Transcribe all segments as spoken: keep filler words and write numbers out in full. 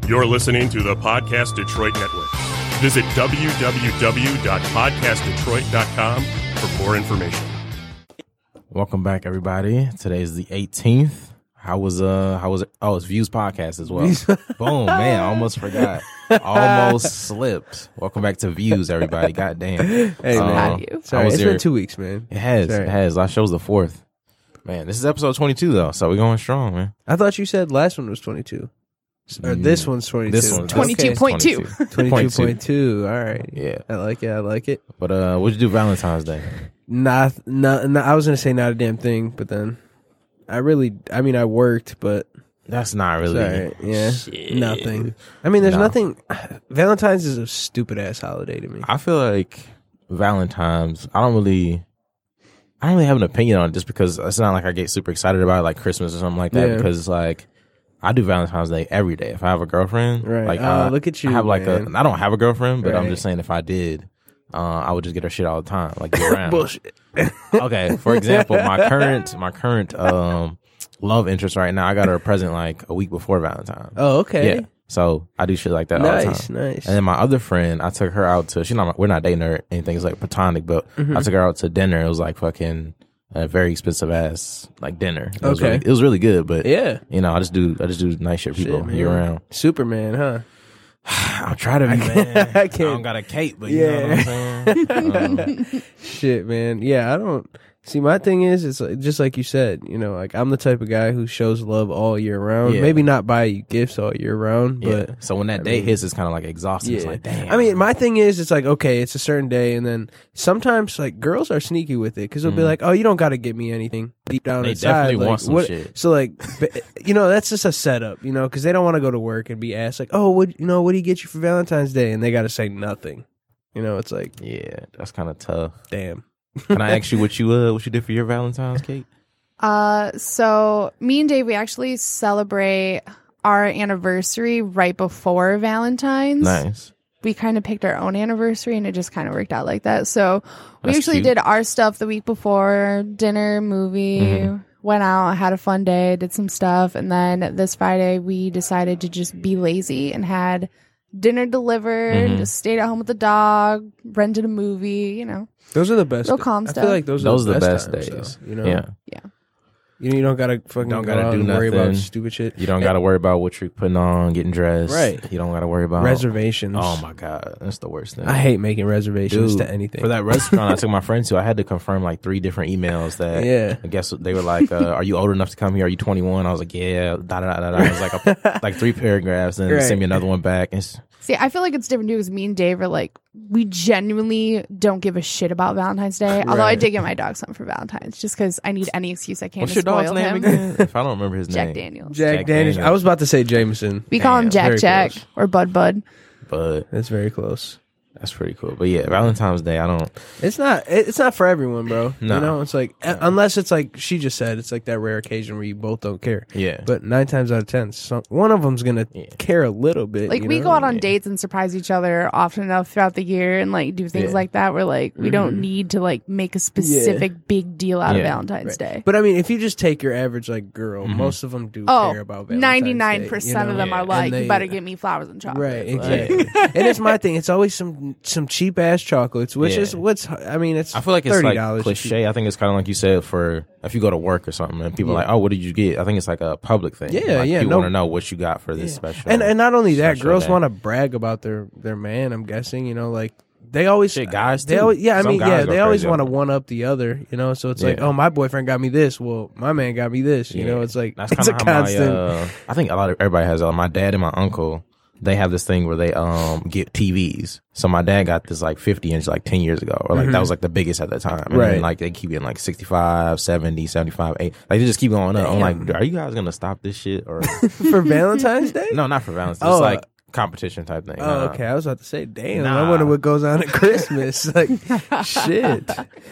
You're listening to the Podcast Detroit Network. Visit w w w dot podcast detroit dot com for more information. Welcome back, everybody. Today is the eighteenth. How was uh? How was it? Oh, it's Views Podcast as well. Boom, man! I almost forgot. Almost slipped. Welcome back to Views, everybody. God damn. Hey, um, man. you. Sorry, it's your, been two weeks, man. It has. Sorry. It has. Last show's the fourth. Man, this is episode twenty-two though, so we're going strong, man. I thought you said last one was twenty-two. Or this one's twenty-two. This one's twenty-two point two. twenty-two point two. All right. Yeah. I like it. I like it. But uh, what'd you do Valentine's Day? Not, not, not, I was going to say not a damn thing, but then I really, I mean, I worked, but. That's not really. Sorry. Yeah. Shit. Nothing. I mean, there's No. nothing. Valentine's is a stupid ass holiday to me. I feel like Valentine's, I don't really, I don't really have an opinion on it just because it's not like I get super excited about it like Christmas or something like that Yeah. because it's like, I do Valentine's Day every day. If I have a girlfriend, Right. like, Oh, uh, look at you, I have like man. a, I don't have a girlfriend, but I'm Right. just saying if I did, uh, I would just get her shit all the time, like year round. Bullshit. Okay, for example, my current, my current, um, love interest right now, I got her a present like a week before Valentine's. Oh, okay. Yeah. So I do shit like that all the Nice, time. nice. And then my other friend, I took her out to, she's not, we're not dating her or anything. It's like platonic, but Mm-hmm. I took her out to dinner. It was like fucking a very expensive ass like dinner. It was Okay. really, it was really good, but Yeah. you know, I just do, I just do nice shit, people Shit, man. year round. Superman, huh? I'll try to be, man. I I, can't- don't got a cape, but you know what I'm saying? Um, Shit, man. Yeah, I don't see. My thing is, it's like, just like you said. You know, like I'm the type of guy who shows love all year round. Yeah. Maybe not buy you gifts all year round, yeah. but So when that I day mean, hits, it's kind of like exhausting. yeah. It's like, damn. I mean, my thing is, it's like okay, it's a certain day, and then sometimes like girls are sneaky with it because they'll be like, oh, you don't got to get me anything. Deep down Mm. They inside, definitely like, want some what, shit. So like, b- you know, that's just a setup, you know, because they don't want to go to work and be asked like, oh, what you know, what do you get you for Valentine's Day, and they got to say nothing. You know, it's like, yeah, that's kind of tough. damn. Can I ask you what you uh what you did for your Valentine's, Kate? Uh, so me and Dave, we actually celebrate our anniversary right before Valentine's. Nice. We kind of picked our own anniversary, and it just kind of worked out like that. So we That's actually cute. did our stuff the week before, dinner, movie, Mhm. went out, had a fun day, did some stuff, and then this Friday we decided to just be lazy and had dinner delivered, Mhm. just stayed at home with the dog, rented a movie, you know. Those are the best. Real calm I stuff. feel like those, Those are the best, days. times, though, you know, Yeah. you, you don't gotta fucking Don't go gotta out do and worry nothing. about stupid shit. You don't got to worry about what you're putting on, getting dressed. Right. You don't got to worry about Reservations. Oh my god, that's the worst thing. I hate making reservations Dude, to anything. For that restaurant I took my friend to, I had to confirm like three different emails that Yeah. I guess they were like, uh, are you old enough to come here? Are you twenty-one? I was like, yeah, da da da da. da. It was like a, like three paragraphs, and Right. they sent me another one back. And it's, See, I feel like it's different too because me and Dave are like, we genuinely don't give a shit about Valentine's Day. Although I Right. did get my dog something for Valentine's just because I need any excuse I can what's to your dog's spoil name him. again? If I don't remember his Jack name, Daniels. Jack, Jack Daniels. Daniels. I was about to say Jameson. We call him Damn, Jack very Jack close. or Bud Bud. but That's very close. that's pretty cool. But yeah, Valentine's Day, I don't. It's not. it- It's not for everyone, bro. No. You know, it's like uh, unless it's like she just said, it's like that rare occasion where you both don't care. Yeah, But nine times out of ten, some, one of them's gonna Yeah. care a little bit. Like you we know? go out on Yeah. dates and surprise each other often enough throughout the year and like do things Yeah. like that. Where like we don't need to like make a specific big deal out of Yeah. Valentine's Right. Day. But I mean, if you just take your average like girl, Mhm. most of them do Oh, care about Valentine's ninety-nine Day, percent you of know? them Yeah. are like, And they- you better get me flowers and chocolate. Right, Like, exactly. And it's my thing. It's always some some cheap ass chocolates, which Yeah. is what's. I mean, it's. I feel like it's thirty like dollars. cliche. I think it's kind of like you said for if you go to work or something and people are Yeah. like, oh, what did you get? I think it's like a public thing. Yeah, like yeah, People no- want to know what you got for this special. And and not only that, special girls day. want to brag about their their man. I'm guessing, you know, like they always Shit, guys They too. always, yeah, I Some mean, guys yeah, go they always crazy want to over it. one up the other, you know. So it's like, Yeah. oh, my boyfriend got me this. Well, my man got me this. You Yeah. know, it's like That's it's a kind of how constant. my. Uh, I think a lot of everybody has. Uh, my dad and my uncle, they have this thing where they um get T Vs. So my dad got this like fifty inch like ten years ago, or like that was like the biggest at the time. And Right. then, like they keep getting like sixty-five, seventy, seventy-five, eight. Like they just keep going up. I'm like, are you guys gonna stop this shit or For Valentine's Day? no? Not for Valentine's. Day. Oh, It's like uh, competition type thing. Oh, Nah. okay. I was about to say, damn. Nah. I wonder what goes on at Christmas. Like, shit,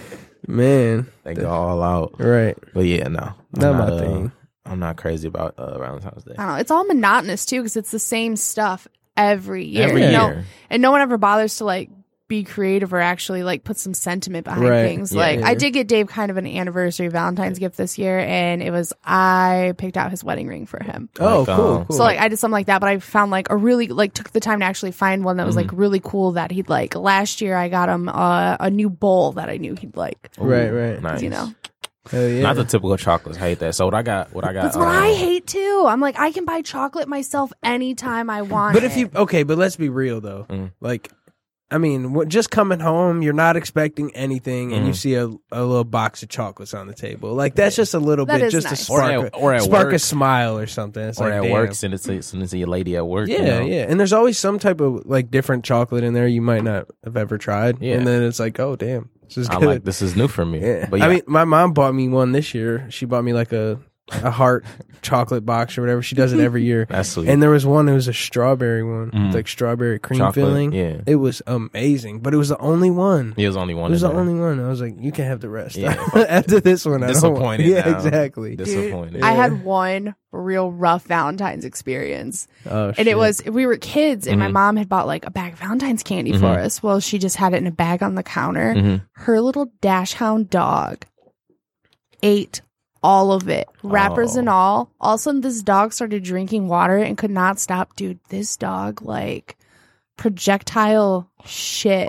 man. They go all out. Right. But yeah, no, I'm Not my uh, thing. I'm not crazy about uh, Valentine's Day. I don't know. It's all monotonous too because it's the same stuff every year. Every No- year. and no one ever bothers to like be creative or actually like put some sentiment behind Right. things. Yeah, like yeah. I did get Dave kind of an anniversary Valentine's gift this year, and it was I picked out his wedding ring for him. Oh, Like, cool, um, cool. So like I did something like that, but I found like a really like took the time to actually find one that was Mm-hmm. like really cool that he'd like. Last year I got him uh, a new bowl that I knew he'd like. Ooh, Right, right. Nice. You know, Hell yeah. Not the typical chocolates. Hate that. So what I got? What I got? that's what uh, I hate too. I'm like I can buy chocolate myself anytime I want. But if it. you okay, but let's be real though. Mm. Like, I mean, what, just coming home, you're not expecting anything, and you Mm. see a, a little box of chocolates on the table. Like that's just a little That bit, is just nice. to Or spark, at- a, or at spark work. a smile or something. It's Or like, at damn. work, send it to send it to your lady at work. Yeah, you know? yeah, and there's always some type of like different chocolate in there you might not have ever tried. Yeah. And then it's like, oh damn, this is I'm good. like, this is new for me. Yeah. But yeah, I mean, my mom bought me one this year. She bought me like a a heart chocolate box or whatever. She does it every year. that's sweet. And there was one. It was a strawberry one, Mm. like strawberry cream Chocolate, filling. yeah. It was amazing, but it was the only one. He was only one. It was in the there. only one. I was like, you can have the rest. Yeah, After this one, I don't want. Disappointed Yeah, now. exactly. Disappointed. I Yeah. had one real rough Valentine's experience. Oh, And it was, we were kids, and my Mhm. mom had bought like a bag of Valentine's candy Mhm. for us. Well, she just had it in a bag on the counter. Mhm. Her little dash hound dog ate all of it, wrappers Oh. and all. All of a sudden, this dog started drinking water and could not stop. Dude, this dog, like, projectile shit.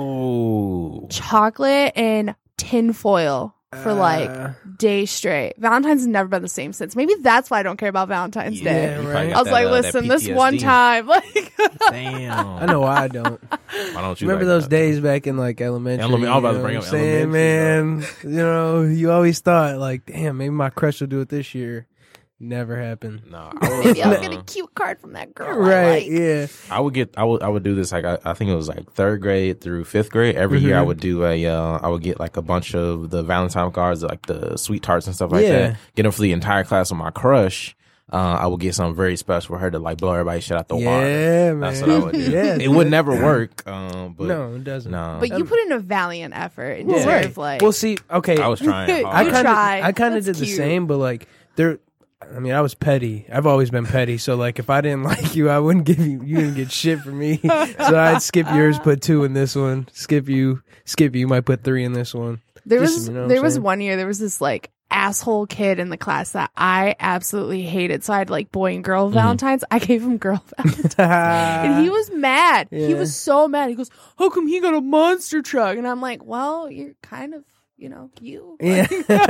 Oh. Chocolate and tinfoil for like Uh, days straight. Valentine's has never been the same since. Maybe that's why I don't care about Valentine's Day. Yeah, You right. probably I got was that, like, uh, that listen, this P T S D. one time, like, Damn. I know why I don't. Why don't you Remember like those that? days back in like elementary? Elemen- I was about you to know bring what up I'm saying, elementary, man. You know, you always thought like, damn, maybe my crush will do it this year. Never happened. No, I was, maybe I'll uh, get a cute card from that girl. I Right? like. Yeah. I would get. I would. I would do this. Like I, I think it was like third grade through fifth grade. Every year, I Mhm. would do a. Uh, I would get like a bunch of the Valentine cards, like the sweet tarts and stuff like Yeah. that. Get them for the entire class with my crush. Uh, I would get something very special for her to like blow everybody's shit out the water. Yeah, man. That's what I would do. Yeah, it would never work. Um, but no, it doesn't. no. But you put in a valiant effort and Yeah. deserve Right. like Well, see, okay, I was trying. You I hard. You kind of, tried. I kind of That's did the cute. same, but like there. I mean, I was petty. I've always been petty. So like, if I didn't like you, I wouldn't give you. You didn't get shit from me. So I'd skip yours, put two in this one. Skip you, skip you. Might put three in this one. there Just, was you know what there I'm was saying? one year there was this like asshole kid in the class that I absolutely hated. So I had like boy and girl Mm-hmm. Valentines. I gave him girl Valentines. And he was mad. He Yeah. was so mad. He goes, "How come he got a monster truck?" And I'm like, "Well, you're kind of, you know, you. Yeah.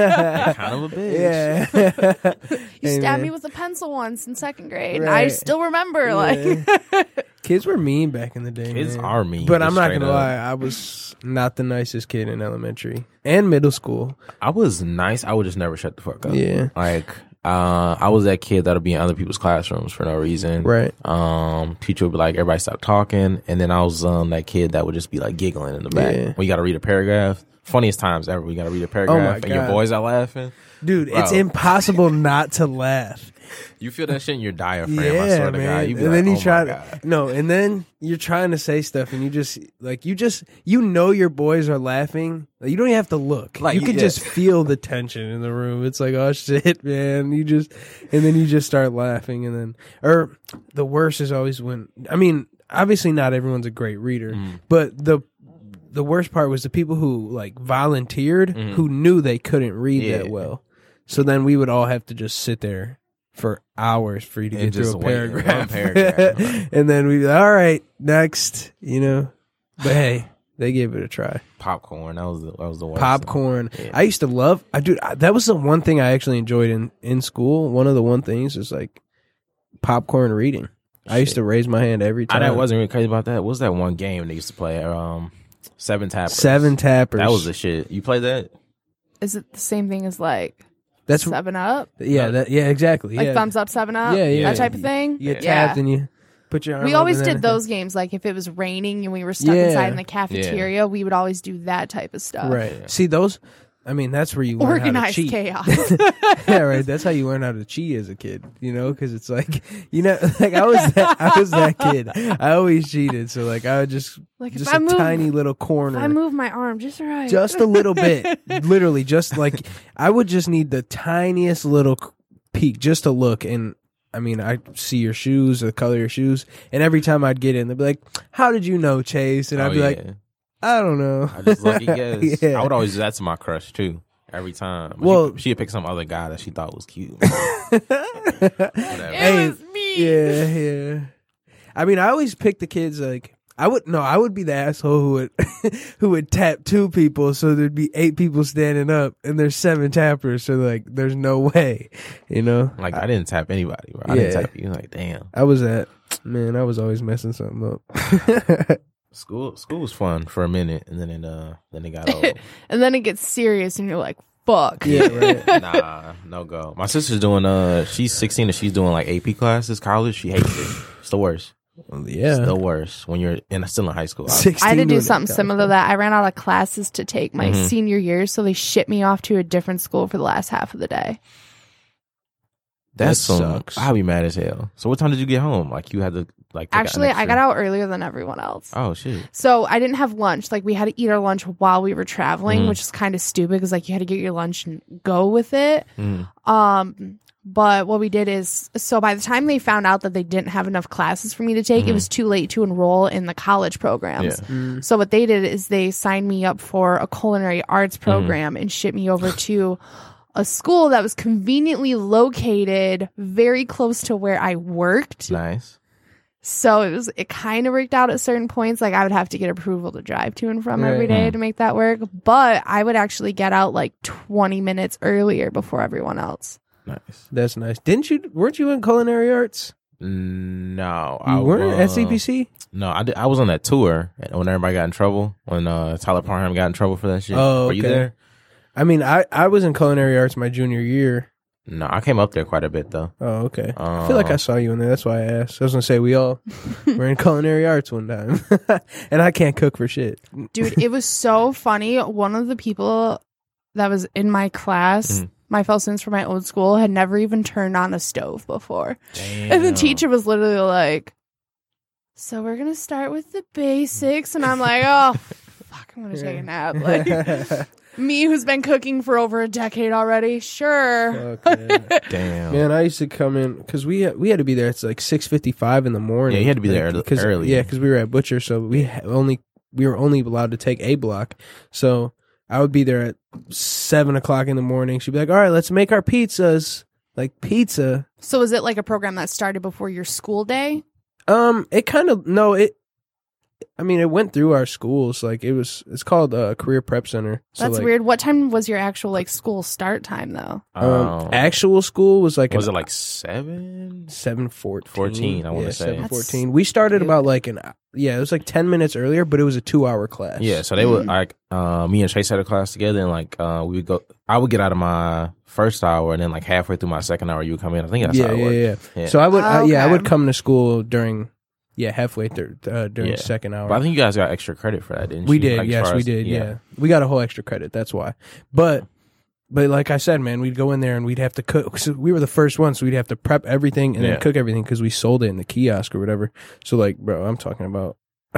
kind of a bitch. Yeah. You Hey, stabbed man. me with a pencil once in second grade. And I Right. still remember, like, Yeah. Kids were mean back in the day. Kids man. are mean, But I'm not straight gonna up. lie, I was not the nicest kid in elementary and middle school. I was nice. I would just never shut the fuck up. Yeah. Like, uh, I was that kid that'll be in other people's classrooms for no reason. Right. Um, teacher would be like, everybody stop talking. And then I was um, that kid that would just be like giggling in the back. Yeah. When you got to read a paragraph. Funniest times ever. We got to read a paragraph and your God. boys are laughing. Dude, it's Bro. impossible not to laugh. You feel that shit in your diaphragm. I Yeah, swear to man. God. You be and like, then you oh try my God. no, and then you're trying to say stuff, and you just like you just you know your boys are laughing. Like, you don't even have to look. Like, you can yeah. just feel the tension in the room. It's like, oh shit, man. You just and then you just start laughing, and then or the worst is always when I mean, obviously not everyone's a great reader, Mm. but the the worst part was the people who like volunteered Mhm. who knew they couldn't read Yeah. that well. So then we would all have to just sit there for hours for you to And get through just a wait in one paragraph. paragraph, right. And then we'd be like, all right, next, you know. But hey, they gave it a try. Popcorn. That was the, that was the worst. Popcorn. Yeah. I used to love, I dude, I, that was the one thing I actually enjoyed in, in school. One of the one things is like popcorn reading. I used Shit. to raise my hand every I time. that wasn't really crazy about that. What was that one game they used to play? Um, Seven Tappers. Seven tappers. That was the shit. You played that? is it the same thing as like That's Seven Up? yeah, that, yeah, exactly. Like yeah. thumbs up, Seven Up? Yeah, yeah. That type of thing? You get Yeah. tapped and you put your arm We up always and did then- those games. Like if it was raining and we were stuck Yeah. inside in the cafeteria, we would always do that type of stuff. Right. See those? I mean, that's where you learn how to Organized cheat. chaos. Yeah, right. That's how you learn how to cheat as a kid, you know, because it's like, you know, like I was that, I was that kid. I always cheated, so like I would just Like, if just I a move- tiny little If corner, I move my arm just right. just a little bit, literally, just like I would just need the tiniest little c- peek just to look, and I mean, I see your shoes, the color of your shoes, and every time I'd get in, they'd be like, "How did you know, Chase?" And Oh, I'd be yeah. like, I don't know. I just lucky guess. Yeah. I would always do that to my crush too. Every time. Well- she, she'd pick some other guy that she thought was cute. Whatever. Hey, was me. Yeah, yeah. I mean, I always pick the kids like I would no, I would be the asshole who would who would tap two people, so there'd be eight people standing up, and there's seven tappers, so like there's no way, you know. Like I didn't tap anybody, bro. I Yeah. didn't tap you. Like damn. I was at man, I was always messing something up. School school was fun for a minute, and then it uh then it got old. And then it gets serious, and you're like, "Fuck." Yeah, right. Nah, no go. My sister's doing uh she's sixteen and she's doing like A P classes, college. She hates it. It's the worst. Yeah. It's the worst when you're in still in high school. I- sixteen I had to do doing something that. similar to that. I ran out of classes to take my Mhm. senior year, so they shipped me off to a different school for the last half of the day. That's That some, sucks. I'll be mad as hell. So what time did you get home? Like you had to like take an Actually, I extra- got out earlier than everyone else. Oh shit. So I didn't have lunch. Like we had to eat our lunch while we were traveling, Mhm. which is kind of stupid because like you had to get your lunch and go with it. Mm. Um, but what we did is, so by the time they found out that they didn't have enough classes for me to take, it Mhm. was too late to enroll in the college programs. Yeah. Mm. So what they did is they signed me up for a culinary arts Mm-hmm. program and shipped me over to a school that was conveniently located very close to where I worked. Nice. So it was it kind of worked out at certain points. Like I would have to get approval to drive to and from Right. every day Mhm. to make that work. But I would actually get out like twenty minutes earlier before everyone else. Nice. That's nice. Didn't you? Weren't you in culinary arts? No, You I weren't was, at C P C. No, I did, I was on that tour when everybody got in trouble. When uh, Tyler Parham got in trouble for that shit. Oh, Were you okay. there? I mean, I I was in culinary arts my junior year. No, I came up there quite a bit though. Oh, okay. I feel like I Uh, saw you in there. That's why I asked. I was gonna say we all were in culinary arts one time, and I can't cook for shit. Dude, it was so funny. One of the people that was in my class, Mhm. my fellow students from my old school, had never even turned on a stove before. Damn. And the teacher was literally like, so we're going to start with the basics. And I'm like, oh, fuck, I'm going to take a nap. Like, me who's been cooking for over a decade already. Sure. Okay. Damn. Man, I used to come in because we had, we had to be there. It's like six fifty five in the morning. Yeah, you had to be there Like, early- 'cause- early. Yeah, because we were at Butcher, so we ha- only we were only allowed to take A block. So I would be there at seven o'clock in the morning. She'd be like, "All right, let's make our pizzas." Like pizza. So was it like a program that started before your school day? Um, it kind of no it. I mean, it went through our schools. Like it was. It's called uh, Career Prep Center. So, That's like, weird. What time was your actual like school start time though? Um, Um, actual school was like was an it like seven? seven fourteen. fourteen, I wanna yeah, say. seven That's fourteen. We started stupid. about like an yeah, it was like ten minutes earlier, but it was a two hour class. Yeah, so they would Mm. like uh, me and Chase had a class together, and like uh, we would go. I would get out of my first hour, and then like halfway through my second hour, you would come in. I think that's yeah, how it yeah, worked. yeah, Yeah. So I would, I, yeah, I Okay. would come to school during, yeah, halfway through uh, during Yeah. the second hour. But I think you guys got extra credit for that, didn't we you? did, Like, as yes, far we as- did, yeah. we got a whole extra credit. That's why, but. But like I said, man, we'd go in there and we'd have to cook. So we were the first ones, so we'd have to prep everything and Yeah. then cook everything because we sold it in the kiosk or whatever. So like, bro, I'm talking about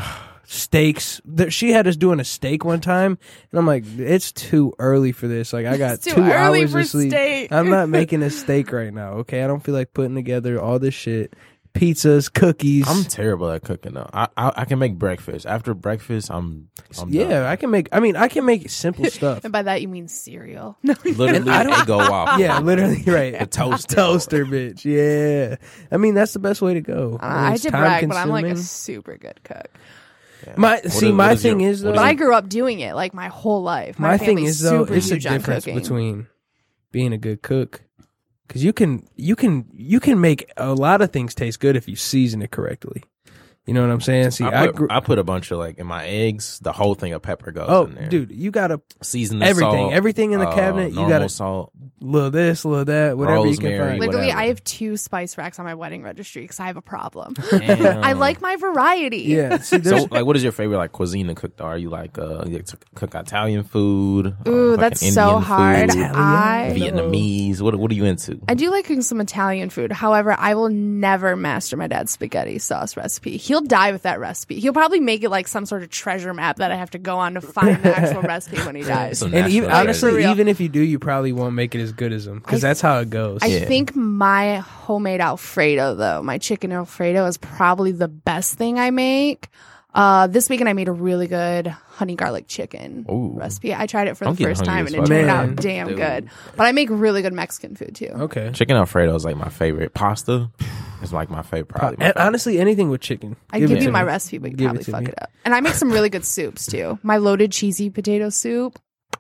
steaks. There, she had us doing a steak one time, and I'm like, it's too early for this. Like, I got It's too two early hours for of sleep. steak. I'm not making a steak right now. Okay, I don't feel like putting together all this shit. Pizzas, cookies. I'm terrible at cooking though. I, I I can make breakfast. After breakfast, I'm, I'm yeah, done. I can make. I mean, I can make simple stuff. And by that you mean cereal. No, literally And I don't- Eggo waffle. Yeah, literally, right. A toaster. toaster, bitch. Yeah, I mean that's the best way to go. Uh, I It's did brag, but I'm like a time-consuming. super good cook. Yeah. My What see, is- my what is thing your- is though. what But is I your- grew up doing it like my whole life. My, My thing family's is though, super it's a huge on difference cooking. between being a good cook, because you can you can you can make a lot of things taste good if you season it correctly. You know what I'm saying? See, I I, put, grew. I put a bunch of like in my eggs. The whole thing of pepper goes Oh, in there. dude, you gotta season the everything, salt, everything in the uh, cabinet. You normal gotta salt. little this, little that, whatever you can Rosemary, find. Literally, whatever. I have two spice racks on my wedding registry because I have a problem. Damn. I like my variety. Yeah, see, there's, So, like, what is your favorite like cuisine to cook? Though, are you like uh, you like to cook Italian food? Ooh, uh, that's fucking so Indian hard. food, I Vietnamese. What What are you into? I do like cooking some Italian food. However, I will never master my dad's spaghetti sauce recipe. He'll die with that recipe. He'll probably make it like some sort of treasure map that I have to go on to find the actual recipe when he dies. So and natural even treasure. honestly, For real. even if you do, you probably won't make it as good as them because I- that's how it goes. I Yeah. think my homemade Alfredo, though, my chicken Alfredo is probably the best thing I make. Uh, this weekend I made a really good honey garlic chicken Ooh. recipe. I tried it for I'm the getting first time hungry and as it fuck. turned Man. out damn Dude. good. But I make really good Mexican food too. Okay. Chicken Alfredo is like my favorite. Pasta is like my favorite. Probably my And favorite. honestly, anything with chicken. I Give give it you to my me. recipe, but you Give it probably to fuck me. it up. And I make some really good soups too. My loaded cheesy potato soup.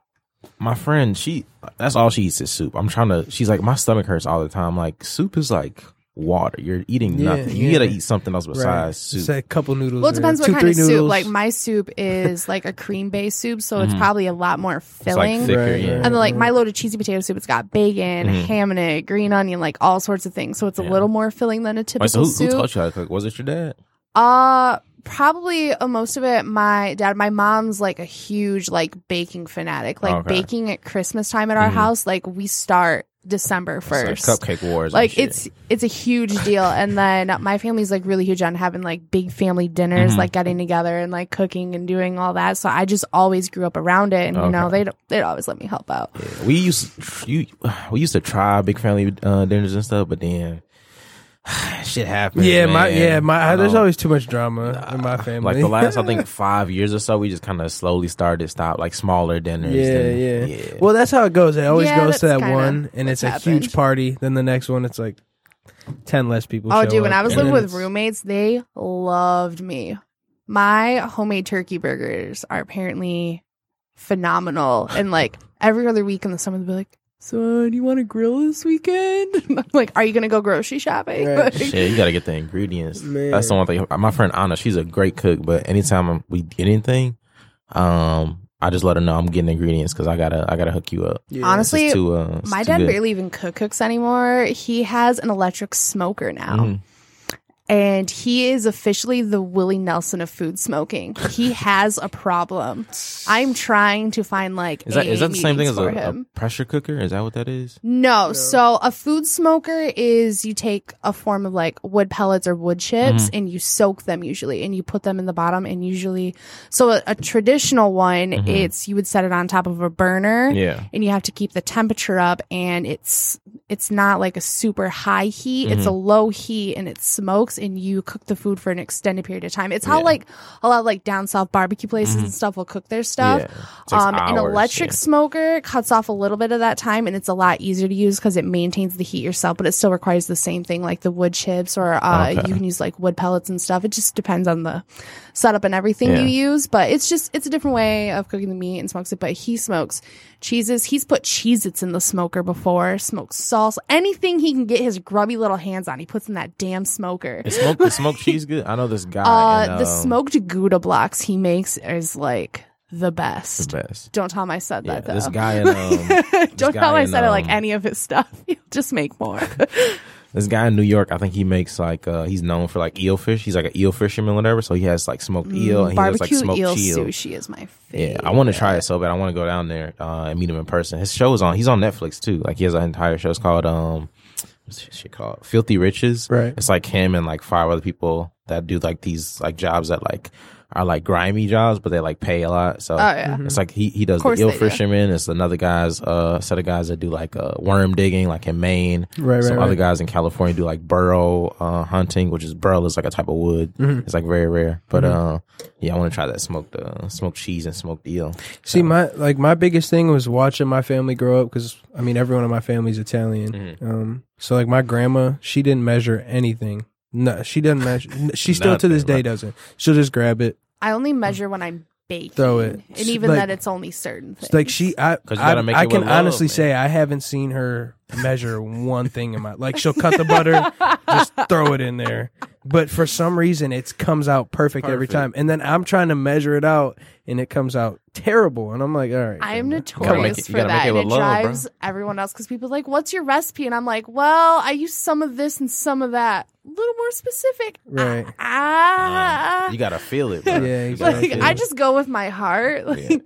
My friend, she that's all she eats is soup. I'm trying to. She's like, my stomach hurts all the time. Like soup is like water. You're eating Yeah, nothing. You yeah. gotta eat something else besides Right. soup. It's like a couple noodles. Well, it or depends what two, kind three of soup. noodles. Like my soup is like a cream based soup, so it's probably a lot more Mm-hmm. It's like filling. thicker, Right, yeah. right. And then like my loaded cheesy potato soup, it's got bacon, Mhm. ham in it, green onion, like all sorts of things. So it's a Yeah. little more filling than a typical Wait, so who, who soup. taught you how to cook? Was it your dad? Uh probably uh, most of it my dad. My mom's like a huge like baking fanatic. Like Okay. baking at Christmas time at our Mhm. house, like we start December It's like first. cupcake wars. Like and shit. it's it's a huge deal. And then my family's like really huge on having like big family dinners, Mhm. like getting together and like cooking and doing all that. So I just always grew up around it, and you know Okay. they'd they'd always let me help out. Yeah, we used to, you we used to try big family uh, dinners and stuff, but then shit happens. yeah, my man. yeah, my I there's know. always too much drama in my family. Like the last, I think five years or so, we just kind of slowly started stop like smaller dinners. Yeah, then- yeah, Well, that's how it goes. It always Yeah, goes to that's that kinda one, and what's it's a happened. huge party. Then the next one, it's like ten less people. Oh, show dude, when up, I was and living then with it's- roommates, they loved me. My homemade turkey burgers are apparently phenomenal, and like every other week in the summer, they'll be like, "So, do you want to grill this weekend?" And I'm like, "Are you gonna go grocery shopping?" Right. Like, Shit, you got to get the ingredients. Man. That's the one thing. My friend Anna, she's a great cook, but anytime we get anything, um, I just let her know I'm getting ingredients because I gotta, I gotta hook you up. Yeah. Honestly, It's too, uh, it's my too dad good. barely even cook cooks anymore. He has an electric smoker now. Mhm. And he is officially the Willie Nelson of food smoking. He has a problem. I'm trying to find like Is that A is that the same thing meetings as a, for a him. pressure cooker? Is that what that is? No, so a food smoker is you take a form of like wood pellets or wood chips Mm-hmm. and you soak them usually and you put them in the bottom and usually so a, a traditional one it's you would set it on top of a burner Mm-hmm. Yeah. and you have to keep the temperature up and it's it's not like a super high heat it's a Mm-hmm. low heat and it smokes and you cook the food for an extended period of time. It's how Yeah. like a lot of like down south barbecue places and stuff will cook their stuff. Yeah. It takes Um, an hours, electric yeah. smoker cuts off a little bit of that time and it's a lot easier to use because it maintains the heat yourself, but it still requires the same thing like the wood chips or uh, Okay. you can use like wood pellets and stuff. It just depends on the setup and everything Yeah. you use, but it's just, it's a different way of cooking the meat and smokes it. But he smokes cheeses. He's put Cheez-Its in the smoker before, smokes salsa, anything he can get his grubby little hands on. He puts in that damn smoker. Is smoked, is smoked cheese good? I know this guy. Uh, in, the um, smoked Gouda blocks he makes is like the best. the best. Don't tell him I said Yeah, that though. this guy in um, this Don't guy tell him I in, said it like um, any of his stuff. He'll just make more. This guy in New York, I think he makes like uh he's known for like eel fish. He's like an eel fisherman, or whatever. So he has like smoked eel and he has like Barbecue smoked eel eel. sushi is my favorite. Yeah, I want to try it so bad. I want to go down there uh, and meet him in person. His show is on. He's on Netflix too. Like he has an entire show. It's called um, what's this shit called? Filthy Riches. Right. It's like him and like five other people that do like these like jobs that like are like grimy jobs, but they like pay a lot. So Oh yeah. it's like he he does the course eel they do. fisherman. It's another guy's uh set of guys that do like uh worm digging, like in Maine. Right, Some right, other right. guys in California do like burrow uh hunting, which is burrow is like a type of wood. Mm-hmm. It's like very rare. But uh yeah, I want to try that smoked uh, smoked cheese and smoked eel. See, my like my biggest thing was watching my family grow up because I mean everyone in my family's Italian. Mm-hmm. Um, so like my grandma, she didn't measure anything. No, she doesn't measure. She still to this Nothing, day right. doesn't. She'll just grab it. I only measure when I'm baking. Throw it. And even Like- then it's only certain things. It's like she, I, 'Cause you I, gotta make I it can with love, honestly man. say I haven't seen her measure one thing in my. Like she'll cut the butter, just throw it in there. But for some reason, it comes out perfect, every Perfect. time. And then I'm trying to measure it out, and it comes out terrible. And I'm like, all right. I am grandma. notorious make it- you for gotta make that, it and with it love, bro. drives everyone else because people are like, "What's your recipe?" And I'm like, "Well, I use some of this and some of that, a little more specific." Right. Ah, You gotta feel it, bro. Yeah, You gotta like feel I it. just go with my heart. Like,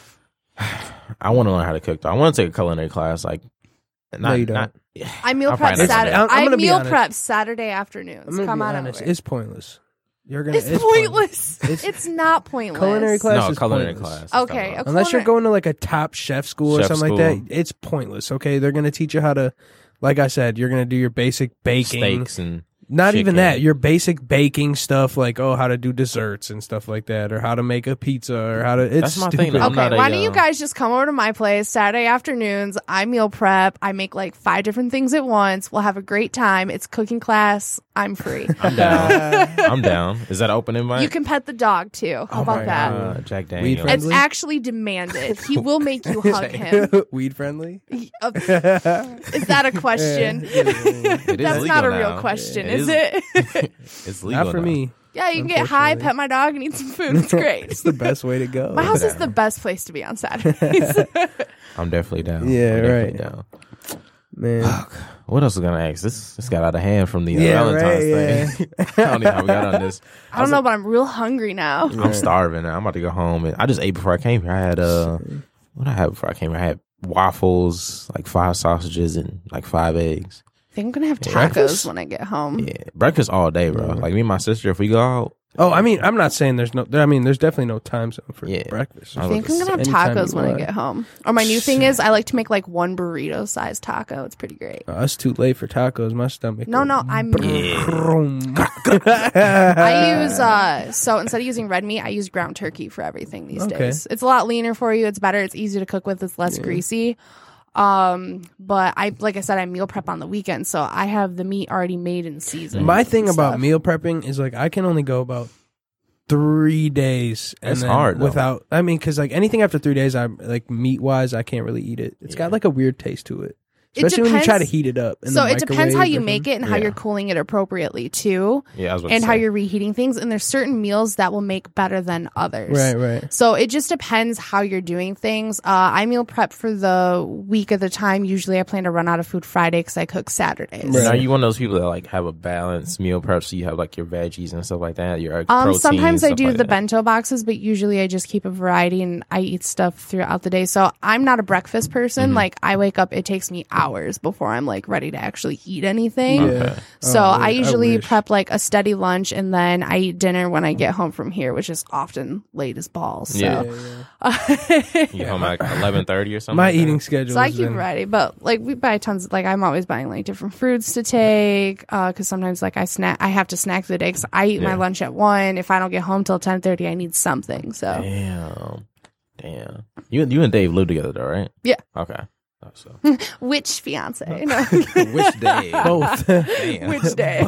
I want to learn how to cook though. I want to take a culinary class. Like, not, No, you don't. not- I meal I'll prep probably never Saturday. do I'm- I'm I gonna be meal honest. prep Saturday afternoons. I'm gonna Come be on honest. over. It's pointless. You're gonna. It's, pointless. It's- It's, not pointless. Culinary class no is culinary pointless. class. Okay, That's a Unless you're culinary- going to like a top chef school or Chef something school. like that, it's pointless. Okay, they're gonna teach you how to, like I said, you're gonna do your basic baking. steaks and Not even chicken. that. Your basic baking stuff, like oh, how to do desserts and stuff like that, or how to make a pizza, or how to. It's That's my stupid. thing, though. I'm Okay, not a, why don't you uh, guys just come over to my place Saturday afternoons? I meal prep. I make like five different things at once. We'll have a great time. It's cooking class. I'm free. I'm down. I'm down. Is that an open invite? You can pet the dog too. How Oh about my that? Uh, Jack Weed Daniels. friendly? It's actually demanded. He will make you hug him. Weed friendly. Uh, is that a question? It is That's legal not a now. real question, It is is- it? It's legal Not for now. me. Yeah, you can get high, Unfortunately. pet my dog, and eat some food. It's great. It's the best way to go. My house is the best place to be on Saturdays. I'm definitely down. Yeah, I'm definitely right. Down. Man. What else was gonna ask? This this got out of hand from the uh, Yeah, Valentine's right, thing. I don't know how we got on this. I don't know, but I'm real hungry now. I'm starving now. I'm about to go home, and I just ate before I came here. I had uh, what did I had before I came here? I had waffles, like five sausages, and like five eggs. I think I'm gonna have tacos Breakfast? when I get home. Yeah, breakfast all day, bro. Like me and my sister, if we go out, Oh, I mean, I'm not saying there's no. I mean, there's definitely no time zone for Yeah. breakfast. I I was think I'm gonna have Anytime tacos you when I want. get home. Or my new thing is I like to make like one burrito sized taco. It's pretty great. Oh, it's too late for tacos. My stomach. No, goes no, I'm. brum. I use uh so instead of using red meat, I use ground turkey for everything these Okay. days. It's a lot leaner for you. It's better. It's easier to cook with. It's less greasy. Um, but I like I said, I meal prep on the weekend, so I have the meat already made in season. My thing and about stuff. meal prepping is like I can only go about three days. And That's then hard, though. without. I mean, because like anything after three days, I'm like meat wise, I can't really eat it. It's Yeah. got like a weird taste to it, It especially when you try to depends- heat it up. in So the it depends how microwave you or make it and how Yeah. you're cooling it appropriately too, yeah, I was about and to how say. you're reheating things. And there's certain meals that will make better than others. something. Right, right. So it just depends how you're doing things. Uh, I meal prep for the week of the time. Usually I plan to run out of food Friday because I cook Saturdays. And are you one of those people that like have a balanced meal prep? So you have like your veggies and stuff like that. Your Um, protein, sometimes I stuff do like the that. bento boxes, but usually I just keep a variety and I eat stuff throughout the day. So I'm not a breakfast person. Mm-hmm. Like I wake up, it takes me hours before I'm like ready to actually eat anything. Yeah. So Oh, I I usually wish. prep like a steady lunch and then I eat dinner when I get home from here, which is often late as balls. So, Yeah. Yeah, yeah. You home at like eleven thirty or something. My like that? eating schedule. so I has keep been- variety, but like we buy tons. Like I'm always buying like different fruits to take because sometimes like I snack, I have to snack for the day because I eat my Yeah. lunch at one. If I don't get home till ten thirty, I need something. So Damn, damn. You you and Dave live together though, right? Yeah. Okay. Oh, so which fiance? No. which day? Both. Damn. Which day?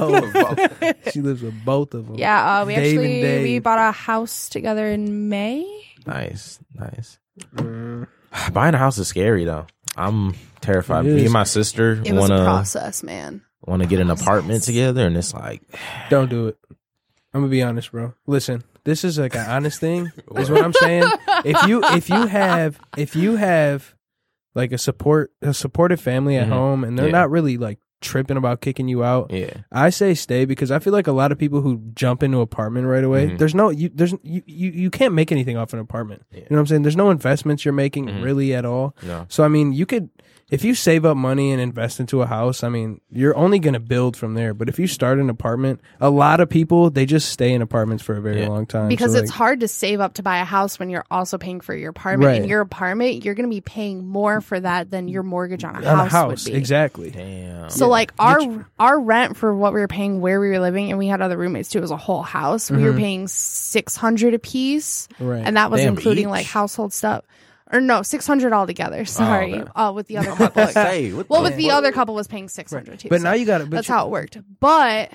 Both. She lives with both of them. Yeah, uh, we Dave and actually Dave. we bought a house together in May. Nice, nice. Mm. Buying a house is scary though. I'm terrified. It Me is. and my sister It was a wanna process, man. wanna get an process. apartment together, and it's like Don't do it. I'm gonna be honest, bro. Listen, this is like an honest thing. Is what I'm saying. If you if you have if you have like a support a supportive family at Mhm. home and they're Yeah. not really like tripping about kicking you out, yeah, I say stay because I feel like a lot of people who jump into an apartment right away, Mhm. there's no you there's you, you you can't make anything off an apartment. Yeah. You know what I'm saying? There's no investments you're making Mhm. really at all. no. So I mean, you could if you save up money and invest into a house, I mean, you're only going to build from there. But if you start an apartment, a lot of people they just stay in apartments for a very Yeah. long time Because So, it's like, hard to save up to buy a house when you're also paying for your apartment. Right. In your apartment, you're going to be paying more for that than your mortgage on a on house, a house would be. exactly. Damn. So Yeah. like our Which- our rent for what we were paying where we were living, and we had other roommates too. It was a whole house. We were Mhm. paying six hundred a piece, Right. and that was Damn, including each? like household stuff. Or no, six hundred altogether. Sorry, okay. uh, with the other couple. Say, what well, the with the fuck? other couple was paying six hundred too. But so now you got to. that's how it worked. But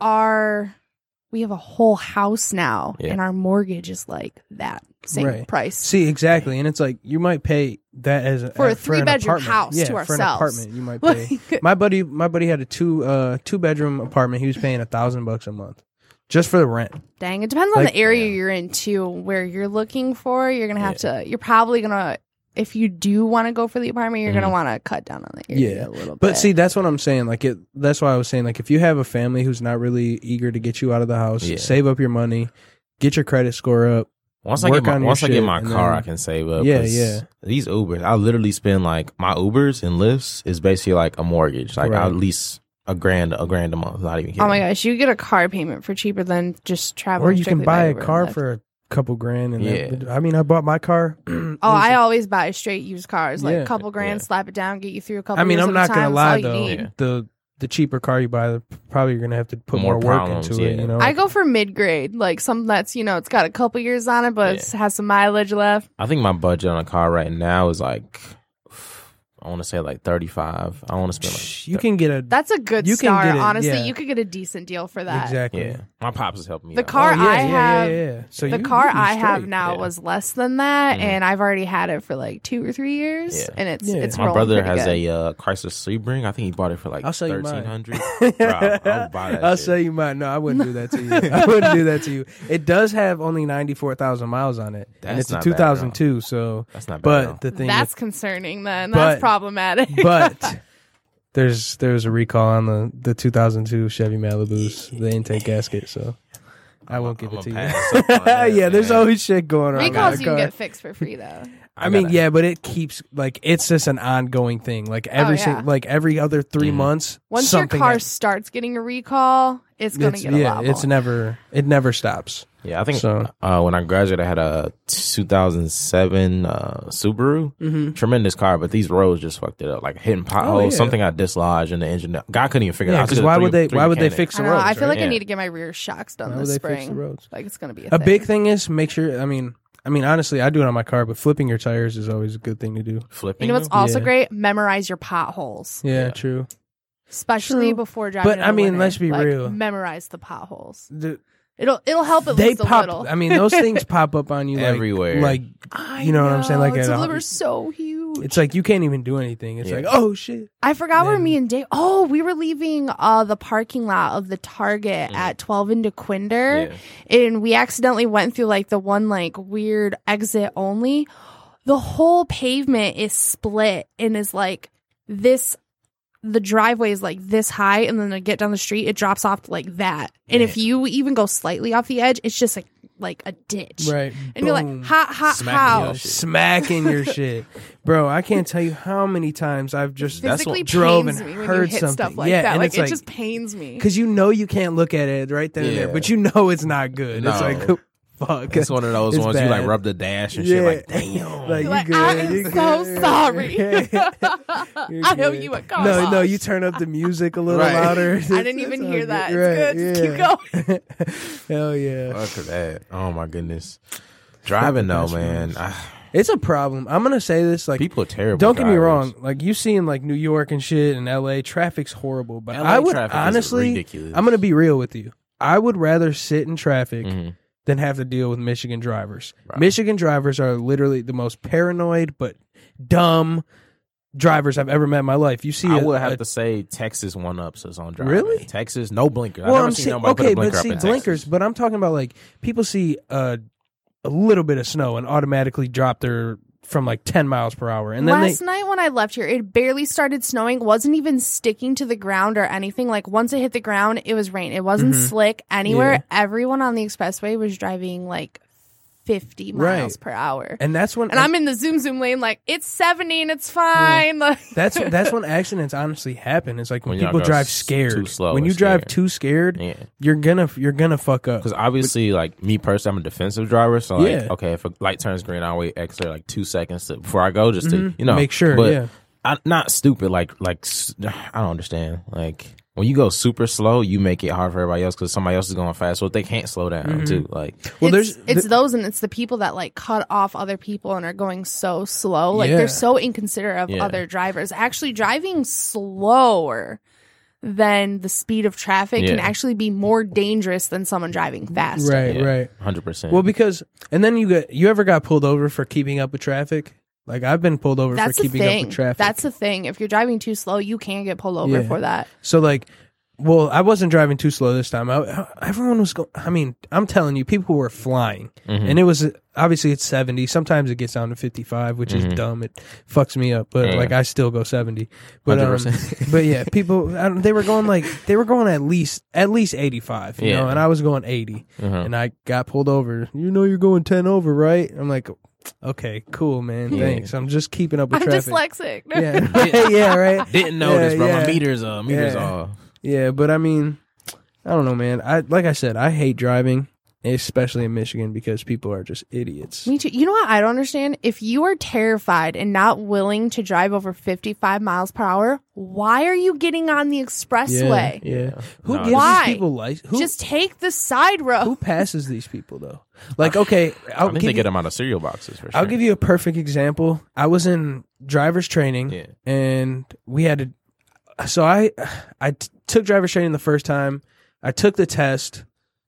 our we have a whole house now, Yeah. and our mortgage is like that same Right. price. See exactly, and it's like you might pay that as a, For a an three-bedroom apartment. house yeah, to for ourselves. an apartment you might pay. Like, my buddy, my buddy had a two uh two bedroom apartment. He was paying a thousand bucks a month just for the rent. dang, it depends on Like- the area Yeah. you're in too. Where you're looking for, you're gonna have to. You're probably gonna. If you do want to go for the apartment, you're gonna Mhm. want to cut down on the area Yeah. a little bit. But see, that's what I'm saying. Like it. That's why I was saying. Like if you have a family who's not really eager to get you out of the house, Yeah. save up your money, get your credit score up. Once I Work get my on your once I get shit, my and car, then- I can save up. Yeah, 'cause yeah. These Ubers, I literally spend like my Ubers and Lyfts is basically like a mortgage, like Right. at least a grand, a grand a month. Not even kidding. oh my gosh, you get a car payment for cheaper than just traveling. Or you can strictly buy by a Uber and car Lyft. for a couple grand. And Yeah. that, I mean, I bought my car. Oh, I always buy straight used cars, like Yeah. a couple grand, Yeah. slap it down, get you through a couple. I mean, years I'm at a not gonna time. lie That's all though. you need. Yeah. The the cheaper car you buy, probably you're gonna have to put more, More work problems, into it. yeah. You know, I go for mid grade, like something that's, you know, it's got a couple years on it, but it Yeah. has some mileage left. I think my budget on a car right now is like, I want to say like thirty-five. I want to spend like you can get a That's a good You can start. get it, Honestly, yeah. you could get a decent deal for that. exactly. yeah. My pops is helping me. The out. car Oh, yeah, I yeah, have, yeah, yeah. So the you- car you be I have straight. now Yeah. was less than that, Mhm. and I've already had it for like two or three years, Yeah. and it's Yeah. it's My rolling brother pretty has good. a uh, Chrysler Sebring. I think he bought it for like I'll sell you mine. thirteen hundred. I'll buy that I'll shit. sell you mine. No, I wouldn't do that to you. I wouldn't do that to you. It does have only ninety-four thousand miles on it, and That's it's a not bad at all. two thousand two. So, That's not bad. at all. but the thing, That's with, concerning. Then But- that's problematic. but there's there's a recall on the the two thousand two Chevy Malibu's the intake gasket. So I won't give I'm it to gonna you. pass up on that, Yeah, there's man. always shit going on. recalls with you that can car. get fixed for free though. I mean, gotta- yeah, but it keeps like it's just an ongoing thing. Like every Oh, yeah. sing- like every other three Mhm. months, Once your something car happens. starts getting a recall, it's gonna It's, get a yeah, lot it's more. never it never stops. Yeah, I think So- uh, when I graduated, I had a two thousand seven uh, Subaru. Mm-hmm. Tremendous car, but these roads just fucked it up. Like hitting potholes, Oh, yeah. something got dislodged in the engine. God couldn't even figure it Yeah, out. because I took it to why three- would they? three Why would they mechanics. fix I the don't know. roads? I feel like Yeah. I need to get my rear shocks done Why this would they fix spring. the roads? Like it's gonna be a, A thing. big thing is make sure. I mean, I mean, honestly, I do it on my car, but flipping your tires is always a good thing to do. Flipping You know what's them? also Yeah. great? Memorize your potholes, Yeah, Yeah. true. especially True. before driving. But, in I the mean, winter. let's be Like, real. Memorize the potholes. The, It'll it'll help at they least a pop. little. I mean, those things pop up on you like, Everywhere. Like I you know what I'm saying? Like it's at a- liver so huge. it's like you can't even do anything. It's Yeah. like oh shit. I forgot where Then- me and Dave. Oh, we were leaving uh the parking lot of the Target Mm. at twelve into Quinder, Yeah. and we accidentally went through like the one like weird exit only. The whole pavement is split and is like this. The driveway is like this high, and then to get down the street, it drops off like that. And if you even go slightly off the edge, it's just like like a ditch. Right. And you're Boom. like, ha ha Smacking how? your shit. Smacking your shit, bro. I can't tell you how many times I've just That's Physically what- drove pains and me when heard you hit something. stuff like Yeah, that. and Like it's it like- just pains me. because you know you can't look at it right then and there, Yeah. but you know it's not good. It's No. like fuck. It's one of those It's ones you like bad. rub the dash and Yeah. shit. Like damn. Like, you Like, good, I am you so good. sorry. You're I owe good. you a car No, no, wash. you turn up the music a little Right. louder. I didn't It's even all hear that. Right, It's good. Just keep yeah. going. Hell yeah. Fuck that. Oh my goodness. Driving though, best man. ones. Ah, It's a problem. I'm gonna say this like people are terrible. don't get me drivers. wrong. Like you see in like New York and shit and L A, traffic's horrible. But L A I would traffic is honestly, ridiculous. I'm gonna be real with you. I would rather sit in traffic Mhm. than have to deal with Michigan drivers. Right. Michigan drivers are literally the most paranoid but dumb drivers I've ever met in my life. You see, I a- would have a- to say Texas one ups us on driving. Really? Texas, no blinkers. I've well, never I'm seen saying nobody put okay, a blinker but up see in blinkers. Texas. But I'm talking about like people see uh, a little bit of snow and automatically drop their from like ten miles per hour, and then Last they. night when I left here, it barely started snowing. Wasn't even sticking to the ground or anything. Like once it hit the ground, it was rain. It wasn't Mhm. slick anywhere. Yeah. Everyone on the expressway was driving like fifty Right. miles per hour. And that's when And I'm in the zoom zoom lane, like it's seventy and it's fine. Like, that's that's when accidents honestly happen. It's like when, When y'all people go drive s- scared. too slow when and you drive scared. too scared, Yeah. you're gonna you're gonna fuck up. Because obviously, like me personally, I'm a defensive driver. So, like, Yeah. okay, if a light turns green, I'll wait extra like two seconds to, before I go, just to Mhm. you know Make sure, But yeah. I, not stupid. Like, like s- I don't understand. Like when you go super slow, you make it hard for everybody else because somebody else is going fast, so they can't slow down Mhm. too. Like, Well, it's, there's it's th- those and it's the people that like cut off other people and are going so slow. Like Yeah. they're so inconsiderate of Yeah. other drivers. Actually, driving slower than the speed of traffic can Yeah. actually be more dangerous than someone driving faster. right, right. hundred percent. Well, because and then you get you ever got pulled over for keeping up with traffic? Like I've been pulled over That's for the keeping up thing. with traffic. That's the thing. If you're driving too slow, you can get pulled over Yeah. for that. So like, well, I wasn't driving too slow this time. I, everyone was going. I mean, I'm telling you, people were flying, Mhm. and it was obviously it's seventy. Sometimes it gets down to fifty-five, which Mhm. is dumb. It fucks me up, but Yeah. like I still go seventy. But um, one hundred percent. but yeah, people I don't, they were going like they were going at least at least eighty-five, you Yeah. know, and I was going eighty, Uh-huh. and I got pulled over. You know, you're going ten over, right? I'm like, okay, cool, man, Yeah. thanks. I'm just keeping up with I'm traffic. dyslexic. Yeah, yeah, right. Didn't notice, Yeah, bro. yeah. My meters, uh, meters Yeah. off. Yeah, but I mean, I don't know, man. I like I said, I hate driving, especially in Michigan, because people are just idiots. Me too. You know what I don't understand? If you are terrified and not willing to drive over fifty-five miles per hour, why are you getting on the expressway? Yeah. yeah. Who No, gives Why? these people license? Who, Just take the side road. who passes these people though? Like, okay, I'll I think give they you, get them out of cereal boxes for sure. I'll give you a perfect example. I was in driver's training, Yeah. and we had to. So I, I t- took driver's training the first time. I took the test,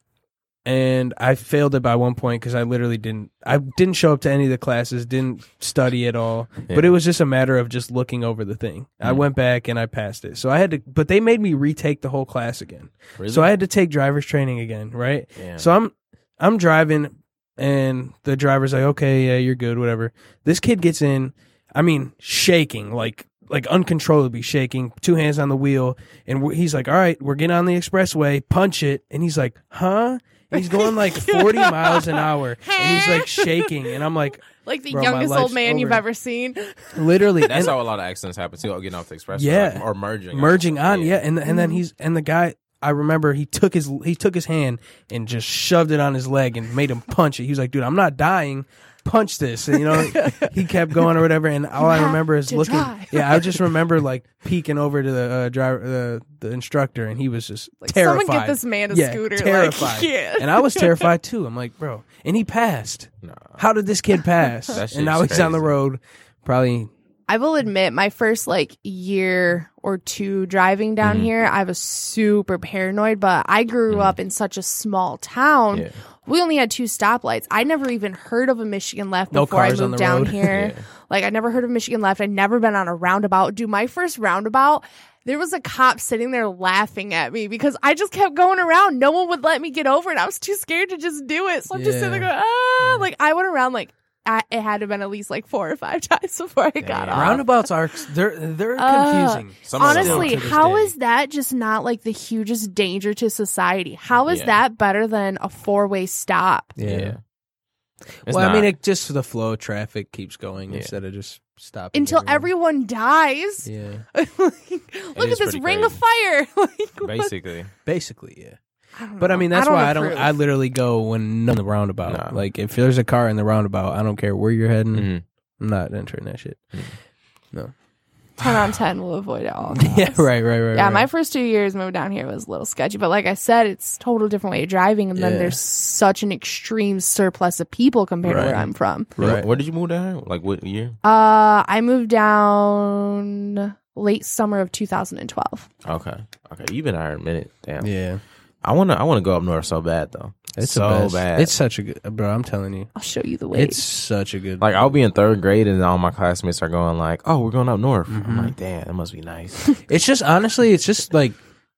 and I failed it by one point because I literally didn't. I didn't show up to any of the classes, didn't study at all. Yeah. But it was just a matter of just looking over the thing. I Mm. went back and I passed it. So I had to. But they made me retake the whole class again. Really? So I had to take driver's training again, right? Damn. So I'm I'm driving, and the driver's like, "Okay, yeah, you're good, whatever." This kid gets in, I mean, shaking like like uncontrollably shaking, two hands on the wheel, and we're, he's like, "All right, we're getting on the expressway, punch it," and he's like, "Huh?" And he's going like forty miles an hour, and he's like shaking, and I'm like, Like the Bro, my youngest life's old man you've over. ever seen. literally, That's and how a lot of accidents happen too. Getting off the expressway, Yeah. like, or merging, merging on, yeah, and and Mm-hmm. then he's and the guy. I remember he took his he took his hand and just shoved it on his leg and made him punch it. He was like, "Dude, I'm not dying. Punch this." And you know, he kept going or whatever. And all I have remember is to looking. drive. Yeah, I just remember like peeking over to the uh, driver, the the instructor, and he was just Like, terrified. someone get this man a yeah, scooter. Terrified. Like, yeah. And I was terrified too. I'm like, bro, and he passed. Nah. How did this kid pass? That And now he's shit's on the crazy. road, probably. I will admit, my first like year or two driving down Mhm. here, I was super paranoid. But I grew up in such a small town. Yeah. We only had two stoplights. I never even heard of a Michigan left No before I cars on moved the down road. here. Yeah. Like I never heard of Michigan left. I'd never been on a roundabout. Dude, my first roundabout, there was a cop sitting there laughing at me because I just kept going around. No one would let me get over it. I was too scared to just do it. So I'm just sitting there Yeah. going, ah. Like I went around like I, it had to have been at least like four or five times before I got Yeah. off. Roundabouts are they're they're Uh, confusing. Some of them Honestly, Still to this how day. is that just not like the hugest danger to society? How is Yeah. that better than a four way stop? Yeah. It's Well, I mean, not- it just the flow of traffic keeps going Yeah. instead of just stopping Until everyone dies. Yeah, Like, look at is this pretty ring of crazy. fire. Like, what? basically. basically, yeah. I don't But I know. mean, that's don't why I don't. approve. I literally go when none of the roundabout. Nah. Like if there's a car in the roundabout, I don't care where you're heading. Mhm. I'm not entering that shit. ten on ten will avoid it all. Yeah, right, right, right. Yeah, right. my first two years moved down here was a little sketchy, but like I said, it's total different way of driving, and then Yeah. there's such an extreme surplus of people compared to Right. where I'm from. Where- Right. Where did you move down? Like what year? Uh, I moved down late summer of two thousand twelve. Okay. Okay. You've been there a minute. Damn. yeah, I wanna I wanna go up north so bad though. it's so the best. bad. It's such a good, bro. I'm telling you, I'll show you the way. it's such a good. like I'll be in third grade and all my classmates are going like, "Oh, we're going up north." Mhm. I'm like, "Damn, that must be nice." It's just honestly, it's just like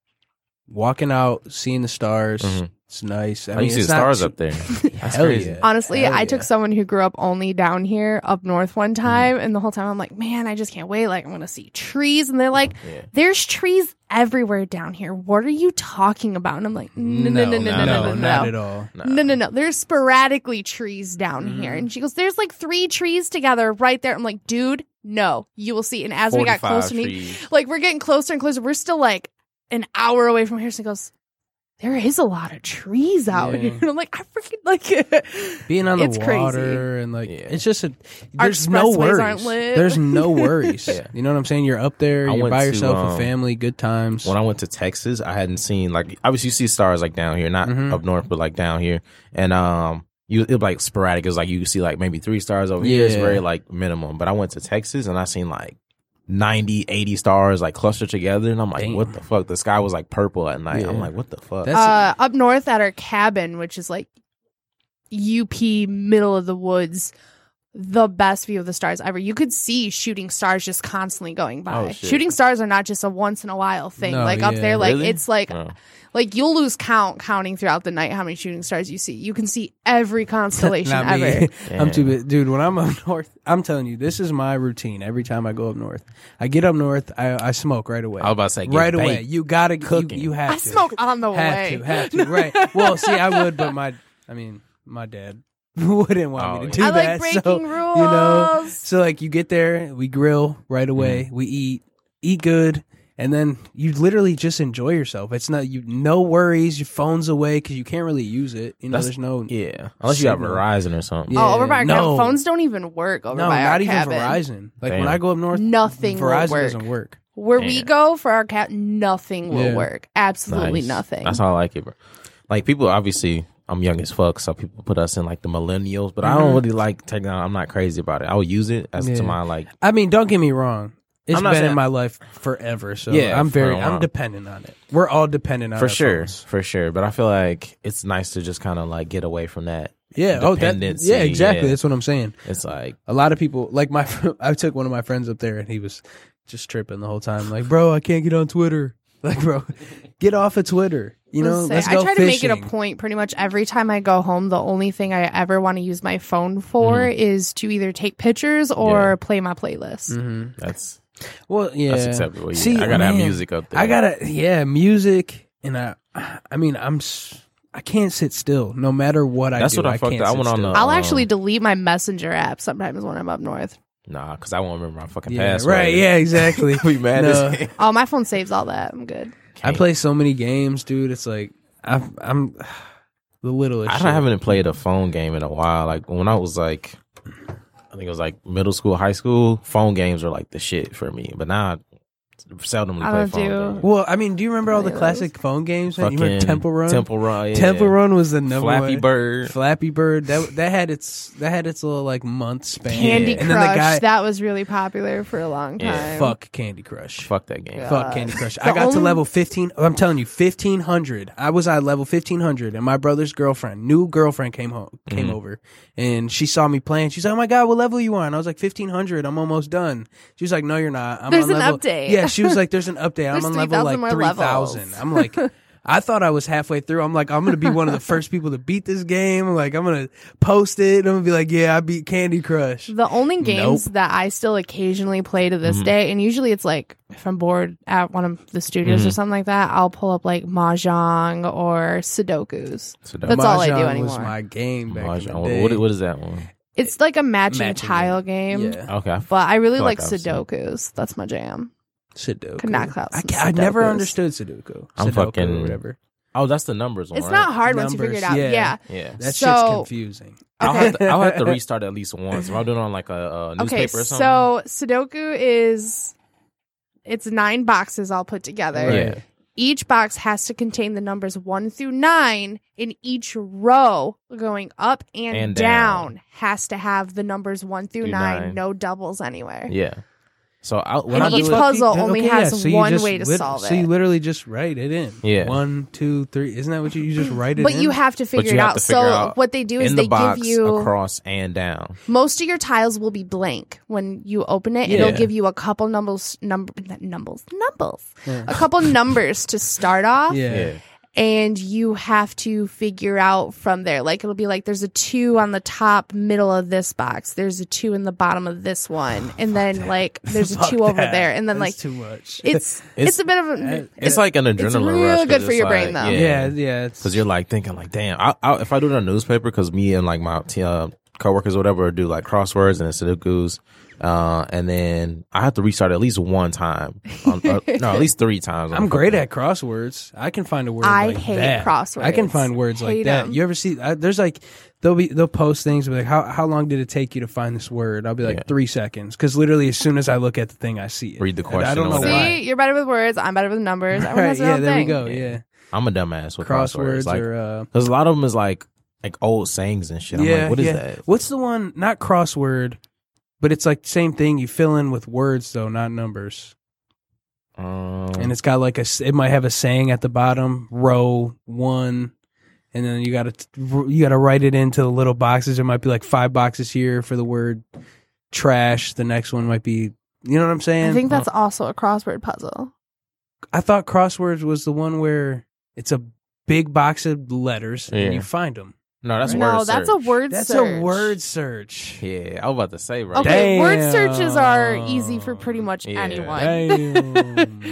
walking out, seeing the stars. Mhm. It's nice. I I mean, you see it's the not stars too- up there. That's Hell crazy. yeah. Honestly, Hell I yeah. took someone who grew up only down here up north one time, and the whole time I'm like, man, I just can't wait. Like, I'm going to see trees. And they're like, Yeah. there's trees everywhere down here. What are you talking about? And I'm like, no, no, no, no, no, no, no, not no. at all. Nah. No, no, no. There's sporadically trees down Mm-hmm. here. And she goes, there's like three trees together right there. I'm like, dude, no, you will see. And as we got forty-five closer to me, trees. like, we're getting closer and closer. We're still like an hour away from here. So he goes, there is a lot of trees out Yeah. here. And I'm like, I freaking like Being on the It's crazy. water and like Yeah. it's just a Our there's no expressways worries. aren't lit. There's no worries. Yeah. You know what I'm saying? You're up there. I You're went by to, yourself, um, a family, good times. When I went to Texas, I hadn't seen like obviously you see stars like down here, not Mhm. up north, but like down here, and um, you it was like sporadic. It was like you see like maybe three stars over here. It's Yeah. very like minimum. But I went to Texas and I seen like ninety, eighty stars like clustered together, and I'm like, Damn. what the fuck? The sky was like purple at night. Yeah. I'm like, what the fuck? That's- uh, up north at our cabin, which is like U P, middle of the woods, the best view of the stars ever. You could see shooting stars just constantly going by. Oh, shit. Shooting stars are not just a once in a while thing. No, like up yeah. there, like Really? it's like Oh. like you'll lose count counting throughout the night how many shooting stars you see. You can see every constellation Not ever. me. I'm too Damn. big. Dude, when I'm up north, I'm telling you, this is my routine every time I go up north. I get up north, I, I smoke right away. I was about to say, get right away. baked. You gotta you, Cooking. you have I to. smoke on the have way. to, have to. Right. Well, see, I would, but my, I mean, my dad wouldn't want Oh, me yeah. to do I like that. breaking so, rules. You know, so like you get there, we grill right away, Mm-hmm. we eat, eat good, and then you literally just enjoy yourself. It's not you, no worries. Your phone's away because you can't really use it. You know, That's- there's no Yeah, unless you have signal. Verizon or something. Yeah. Oh, over by our no. cabin, phones don't even work over no, by our not even cabin. Verizon. Like when Damn. I go up north, Nothing will Verizon work. doesn't work. Where we Damn. go for our cat, nothing will Yeah. work. Absolutely Nice. nothing. That's how I like it, bro. Like people, obviously, I'm young as fuck, so people put us in like the millennials. But I Mhm. don't really like technology. I'm not crazy about it. I would use it as Yeah. to my like. I mean, don't get me wrong. It's I'm not been in saying- my life forever, so Yeah, I'm for a very, while. I'm dependent on it. We're all dependent on For our sure, phones. for sure. But I feel like it's nice to just kind of like get away from that. Yeah. Oh, that. Dependency, Yeah, exactly. yeah. That's what I'm saying. It's like A lot of people, like my, I took one of my friends up there, and he was just tripping the whole time. Like, bro, I can't get on Twitter. Like, bro, get off of Twitter. You know, Say, let's I go try to make it a fishing. point pretty much every time I go home. The only thing I ever want to use my phone for Mm-hmm. is to either take pictures or Yeah. play my playlist. Mhm. that's Well, yeah. that's acceptable. Yeah. See, I gotta have man, music up there. I gotta, yeah, music, and I, I mean, I'm, s- I can't sit still, no matter what I That's do. what I I fucked can't up. I sit went on still. the- I'll Um, actually delete my messenger app sometimes when I'm up north. Nah, because I won't remember my fucking Yeah, password. right. Yeah, exactly. be mad No. as Oh, my phone saves all that. I'm good. I play so many games, dude. It's like I'm, I'm the littlest. I shit. haven't played a phone game in a while. Like when I was like, I think it was like middle school, high school. Phone games were like the shit for me. But now I seldomly I play don't phone do- games. Well, I mean, do you remember all the Really? classic phone games? Man? You remember Fucking Temple Run? Temple Run. Yeah. Temple Run was the number Flappy one. Bird. Flappy Bird. That that had its that had its little like month span. Candy and then the Crush. guy, that was really popular for a long time. Yeah, fuck Candy Crush. Fuck that game. Yeah. Fuck Uh, Candy Crush. the I got to only- level fifteen. I'm telling you, fifteen hundred. I was at level fifteen hundred, and my brother's girlfriend, new girlfriend, came home, came Mhm. over, and she saw me playing. She's like, "Oh my god, what level you on?" I was like, fifteen hundred. I'm almost done. She was like, "No, you're not. I'm There's on an level." update. Yeah, she was like, "There's an update. I'm There's on three level thousand more like three thousand." levels. I'm like. I thought I was halfway through. I'm like, I'm gonna be one of the first people to beat this game. Like, I'm gonna post it. I'm gonna be like, yeah, I beat Candy Crush. The only games Nope. that I still occasionally play to this Mhm. day, and usually it's like if I'm bored at one of the studios or Mhm. something like that, I'll pull up like Mahjong or Sudokus. So that- That's all I do Mahjong anymore. Was my game back in Mahjong. the What, day. what, what is that one? It's like a matching, Matching tile game. game, Yeah, Okay. I but I really feel like, like I've seen it. Sudokus. That's my jam. Sudoku. Could knock out I, some ca- I never Sudokus. understood Sudoku. I'm Sudoku fucking- or whatever. Oh, that's the numbers one. It's right? not hard once you Numbers, figure it out. yeah. Yeah. Yeah. That So- shit's confusing. I'll have, to, I'll have to restart at least once. If I'm doing it on like a, a newspaper Okay, or something. so Sudoku is it's nine boxes all put together. Right. Yeah. Each box has to contain the numbers one through nine, and each row going up and, And down. down. has to have the numbers one through Through nine, nine. no doubles anywhere. Yeah. So I, when And I do each it, puzzle Okay, only yeah, has so you one just way to lit- solve So you it. literally just write it in. Yeah. One, two, three. Isn't that what you, you just write it But in? you have to figure you it have out. to figure So out what they do is in they the box, give you across and down. most of your tiles will be blank when you open it. It'll Yeah. give you a couple numbers, number, not numbers, numbers, Yeah. a couple numbers to start off. Yeah. Yeah. And you have to figure out from there. Like it'll be like there's a two on the top middle of this box. There's a two in the bottom of this one, and then like there's a Fuck two over that. there, and then That's like too much. it's, It's- it's a bit of a That- It's like an adrenaline It's rush. real 'cause good for it's your like- brain, though. yeah, yeah. It's, Because you're like thinking like, damn, I, I, if I do it on a newspaper, because me and like my t- uh, coworkers or whatever do like crosswords and Sudokus, uh, and then I have to restart at least one time. On, uh, no, at least three times. on I'm the great fucking- at crosswords. I can find a word. I like hate that. crosswords. I can find words like Hate that. 'em. You ever see? I, there's like they'll be they'll post things like how how long did it take you to find this word? I'll be like Yeah. three seconds because literally as soon as I look at the thing, I see it. Read the And I question don't or know whatever. why. See, you're better with words. I'm better with numbers. Everyone Right, has their yeah, own there thing. we go. Yeah. Yeah, I'm a dumbass with crosswords. crosswords Like, or uh, because a lot of them is like like old sayings and shit. I'm yeah, like, what is yeah. that? What's the one? Not crossword, but it's like the same thing. You fill in with words though, not numbers. Um, And it's got like a. s- It might have a saying at the bottom, row one, and then you got to you got to write it into the little boxes. There might be like five boxes here for the word trash. The next one might be. You know what I'm saying? I think that's also a crossword puzzle. I thought crosswords was the one where it's a big box of letters Yeah. and you find them. no, that's Right. word No, that's a search. word That's search. a word search. Yeah, I was about to say, bro. Okay, word Damn. searches are easy for pretty much Yeah. anyone. Damn.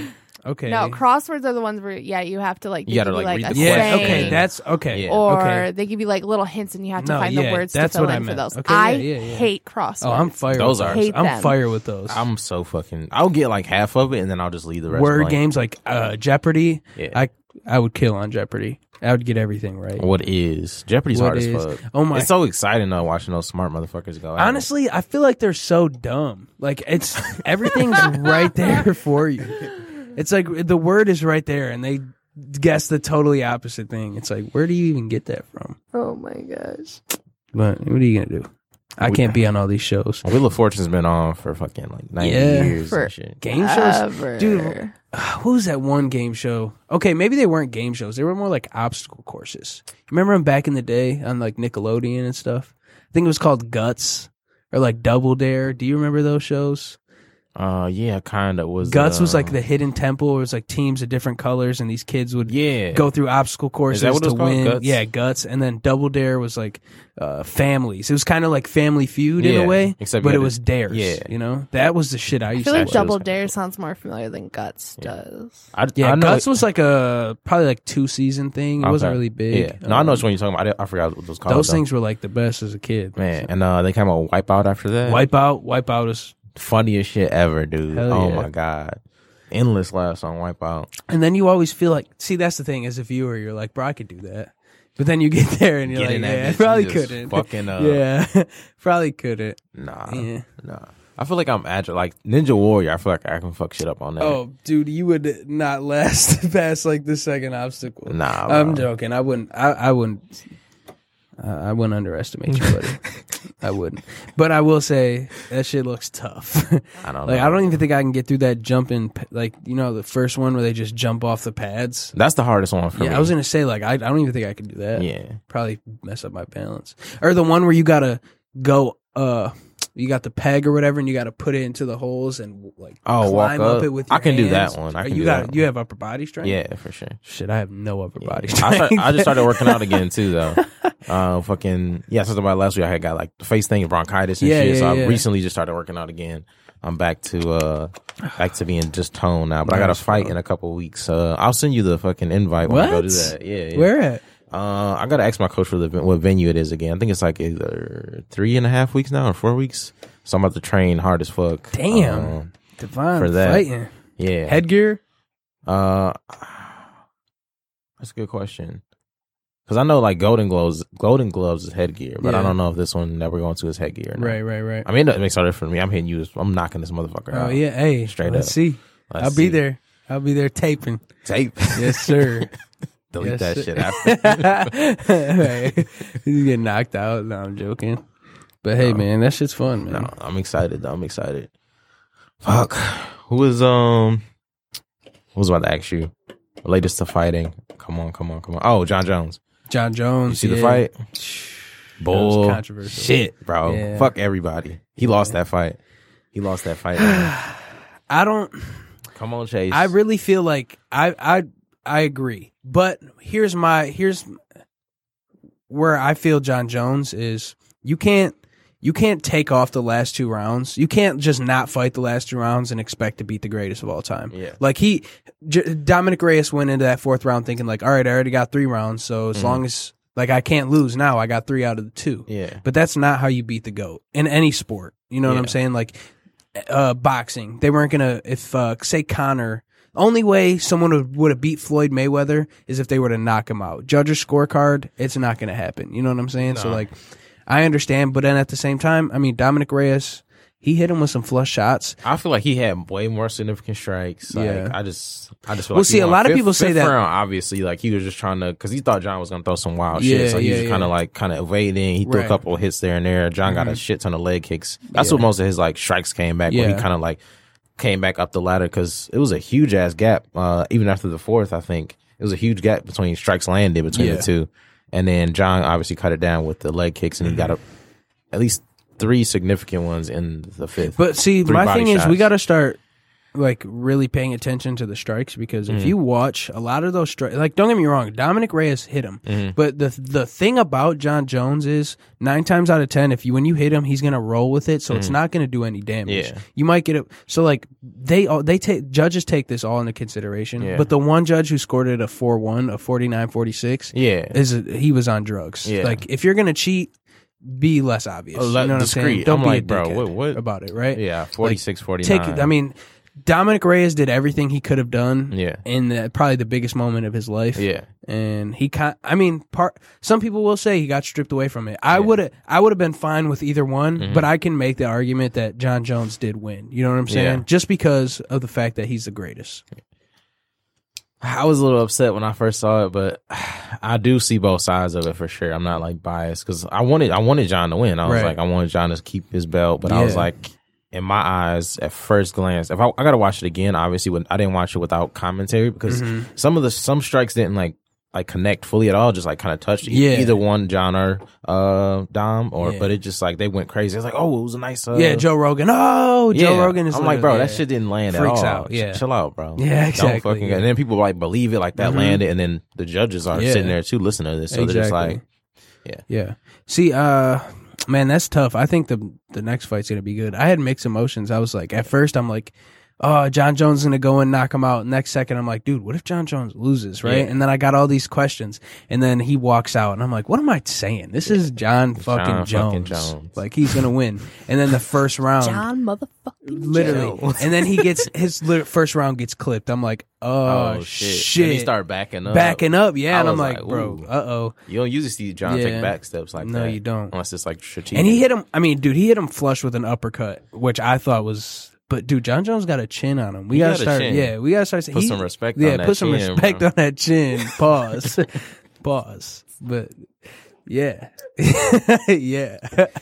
Okay. No, crosswords are the ones where yeah, you have to like. You gotta, give like, you, read a the yeah. question. Okay. That's okay. Yeah. Or okay. they give you like little hints, and you have to No, find yeah, the words that's to fill what I in for meant. those. Okay, I yeah, yeah, yeah. hate crosswords. Oh, I'm fire. Those with are- those. Hate I'm them. fire with those. I'm so fucking. I'll get like half of it and then I'll just leave the rest. Word blank. games like uh, Jeopardy. Yeah. I I would kill on Jeopardy. I would get everything right. What is Jeopardy's What hard is- as fuck. oh my- It's so exciting though watching those smart motherfuckers go. at it. Honestly, I feel like they're so dumb. Like it's everything's right there for you. It's like the word is right there, and they guess the totally opposite thing. It's like, where do you even get that from? Oh my gosh. But what are you gonna do? I can't be on all these shows. Wheel of Fortune's been on for fucking like ninety Yeah. years For- and shit. Game shows, Ever. dude. What was that one game show? Okay, maybe they weren't game shows. They were more like obstacle courses. Remember them back in the day on like Nickelodeon and stuff? I think it was called Guts or like Double Dare. Do you remember those shows? Uh, yeah, kind of was. Guts uh, was like the hidden temple. It was like teams of different colors, and these kids would yeah go through obstacle courses what it to was called? win. Guts? Yeah, Guts. And then Double Dare was like uh, families. It was kind of like Family Feud in Yeah, a way, except but you it had was to- dares. yeah. You know, that was the shit I I used feel to like watch. shit was Double kinda Dare cool. sounds more familiar than Guts does. I, Yeah, I know Guts it- was like a probably like two season thing. It wasn't Okay. really big. Yeah, no, I know which one you're talking about. I, didn't- I forgot what those called. Those though. things were like the best as a kid. man, and uh, they came out with Wipeout after that. Wipeout, Wipeout is, Funniest shit ever, dude. Hell oh yeah. my god, endless laughs on Wipeout. and then you always feel like, see, that's the thing as a viewer, you're like, bro, I could do that. But then you get there and you're Get like, in that yeah, I bitch, probably you just couldn't. fucking, uh, yeah, probably couldn't. Nah, Yeah. nah. I feel like I'm agile, like Ninja Warrior. I feel like I can fuck shit up on that. Oh, dude, you would not last past like the second obstacle. nah, I'm bro. joking. I wouldn't. I, I wouldn't. Uh, I wouldn't underestimate you, buddy. I wouldn't. But I will say that shit looks tough. I don't Like know. I don't even think I can get through that jumping. pa- Like you know the first one where they just jump off the pads. That's the hardest one for Yeah, me. I was gonna say like I, I don't even think I could do that. Yeah. Probably mess up my balance. Or the one where you gotta go. Uh, you got the peg or whatever, and you gotta put it into the holes and like Oh, walk climb up up. it with. I Your can do hands. that one. I Or can you do got that one. you have upper body strength. Yeah, for sure. Shit, I have no upper Yeah. body I, strength. start, I just started working out again too, though. Uh, fucking yeah, I talked about last week. I had got like the face thing, bronchitis and Yeah, shit. yeah, so I yeah. recently just started working out again. I'm back to uh back to being just toned now, but I got a Nice, fight bro. in a couple weeks. Uh, I'll send you the fucking invite when I go What? do that. Yeah, yeah. Where at? Uh, I gotta ask my coach for the what venue it is again. I think it's like either three and a half weeks now or four weeks. So I'm about to train hard as fuck. Damn. Um, Divine for that. fighting. yeah. Headgear? Uh, that's a good question. Because I know like Golden Gloves, Golden Gloves is headgear, but I Yeah. don't know if this one that we're going to is headgear. Or not. Right, right, right. I mean, it makes no difference for me. I'm hitting you. I'm knocking this motherfucker Oh out. yeah, hey, Straight let's up. see. Let's I'll be see. there. I'll be there taping. Tape. Yes, sir. Delete Yes, that sir. shit after. Hey, you get knocked out. No, I'm joking. But hey, No. man, that shit's fun, man. No, I'm excited. Though. I'm excited. Fuck. Who is um? Who was about to ask you? Latest to fighting. Come on, come on, come on. Oh, John Jones. John Jones. You see the yeah. fight? That was Bull controversial. shit, bro. Yeah. Fuck everybody. He lost that fight. He lost that fight. I don't. Come on, Chase. I really feel like I I I agree. But here's my here's where I feel John Jones is. You can't you can't take off the last two rounds. You can't just not fight the last two rounds and expect to beat the greatest of all time. Yeah. Like he J- Dominic Reyes went into that fourth round thinking like, all right, I already got three rounds, so as Mhm. long as like I can't lose now, I got three out of the two. Yeah. But that's not how you beat the GOAT in any sport. You know what Yeah. I'm saying? Like uh, boxing, they weren't gonna. If uh, say Conor, only way someone would, would have beat Floyd Mayweather is if they were to knock him out. Judge's scorecard, it's not gonna happen. You know what I'm saying? So No. like, I understand, but then at the same time, I mean, Dominic Reyes, he hit him with some flush shots. I feel like he had way more significant strikes. Like, Yeah. I just, I just feel Well, like see, he a won lot of fifth- people say fifth that- round, obviously, like he was just trying to, because he thought John was gonna throw some wild Yeah, shit, so he yeah, was yeah. kind of like kind of evading. He threw Right. a couple of hits there and there. John got a Mhm. shit ton of leg kicks. That's Yeah. what most of his like strikes came back. Where Yeah. he kind of like came back up the ladder because it was a huge ass gap. Uh, even after the fourth, I think it was a huge gap between strikes landed between Yeah. the two, and then John obviously cut it down with the leg kicks, and he got a, at least three significant ones in the fifth. But see, Three my body thing is, we shots. got to start. like really paying attention to the strikes because if Mhm. you watch a lot of those strikes, like don't get me wrong, Dominic Reyes hit him, Mhm. but the the thing about John Jones is nine times out of ten, if you when you hit him, he's gonna roll with it, so it's Mhm. not gonna do any damage. Yeah. You might get it. So like they all they take judges take this all into consideration, Yeah. but the one judge who scored it a four one, a forty-nine forty-six, Yeah. is a, he was on drugs. Yeah. Like if you're gonna cheat, be less obvious. Oh, you let- know what I'm saying? discreet. Don't I'm be like, a bro, dickhead what- what- about it, right? Yeah. forty-six, forty-nine. Take. I mean, Dominic Reyes did everything he could have done. Yeah. In the, probably the biggest moment of his life. Yeah. And he kind I mean, part some people will say he got stripped away from it. I Yeah. would have I would have been fine with either one, Mhm. but I can make the argument that John Jones did win. You know what I'm saying? Yeah. Just because of the fact that he's the greatest. I was a little upset when I first saw it, but I do see both sides of it for sure. I'm not like biased because I wanted I wanted John to win. I was Right. like I wanted John to keep his belt, but I was Yeah. like, in my eyes, at first glance, if I, I got to watch it again, obviously when I didn't watch it without commentary because Mhm. some of the some strikes didn't like like connect fully at all, just like kind of touched e- Yeah. either one John or uh Dom or Yeah. but it just like they went crazy. It's like, oh, it was a nice uh, yeah, Joe Rogan. Oh, Joe yeah. Rogan is I'm like, bro, yeah. that shit didn't land Freaks at all. out, yeah. Ch- chill out, bro. Yeah, exactly, Don't fucking. yeah. And then people like believe it, like that Mhm. landed, and then the judges are Yeah. sitting there too, listening to this. So they're just like, yeah. Yeah. See, uh, man, that's tough. I think the the next fight's gonna be good. I had mixed emotions. I was like, at first, I'm like, oh, John Jones is gonna go and knock him out. Next second, I'm like, dude, what if John Jones loses, right? Yeah. And then I got all these questions, and then he walks out, and I'm like, what am I saying? This is John fucking John Jones. fucking Jones. Like he's gonna win. And then the first round, John motherfucking literally, Jones. and then he gets his lit- first round gets clipped. I'm like, oh, Oh shit! shit. And he started backing up, Backing up, yeah, I and I'm was like, like, bro, ooh. uh oh. You don't usually see John Yeah. take back steps like No, that. you don't. unless it's like strategic. And he hit him. I mean, dude, he hit him flush with an uppercut, which I thought was. But dude, John Jones got a chin on him. We He gotta got a start. chin. Yeah, we gotta start. Put he- some respect Yeah, on that put some chin, respect bro. on that chin. Pause. Pause. But yeah, yeah,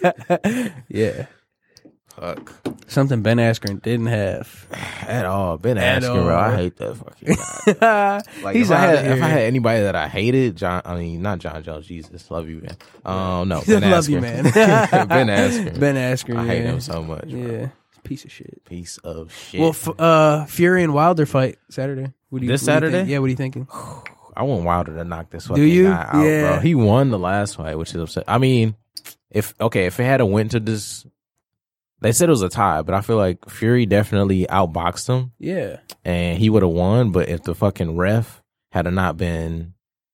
yeah. Fuck Something Ben Askren didn't have. at all. Ben At Askren, bro. all. I hate that fucking guy. Like, He's if I, outta had, if I here. had anybody that I hated, John, I mean, not John Jones, Jesus, love you, man. Um, no, Love Ben Askren. you, man. Ben Askren. Ben Askren. I hate yeah. him so much. Bro. Yeah, piece of shit. Piece of shit. Well, f- uh, Fury and Wilder fight Saturday. What do you, This what do you think? Saturday? Yeah, what are you thinking? I want Wilder to knock this fucking Do you? guy out, Yeah. bro. He won the last fight, which is upset. I mean, if okay, if it had a went to this, they said it was a tie, but I feel like Fury definitely outboxed him, Yeah. and he would have won. But if the fucking ref had not been,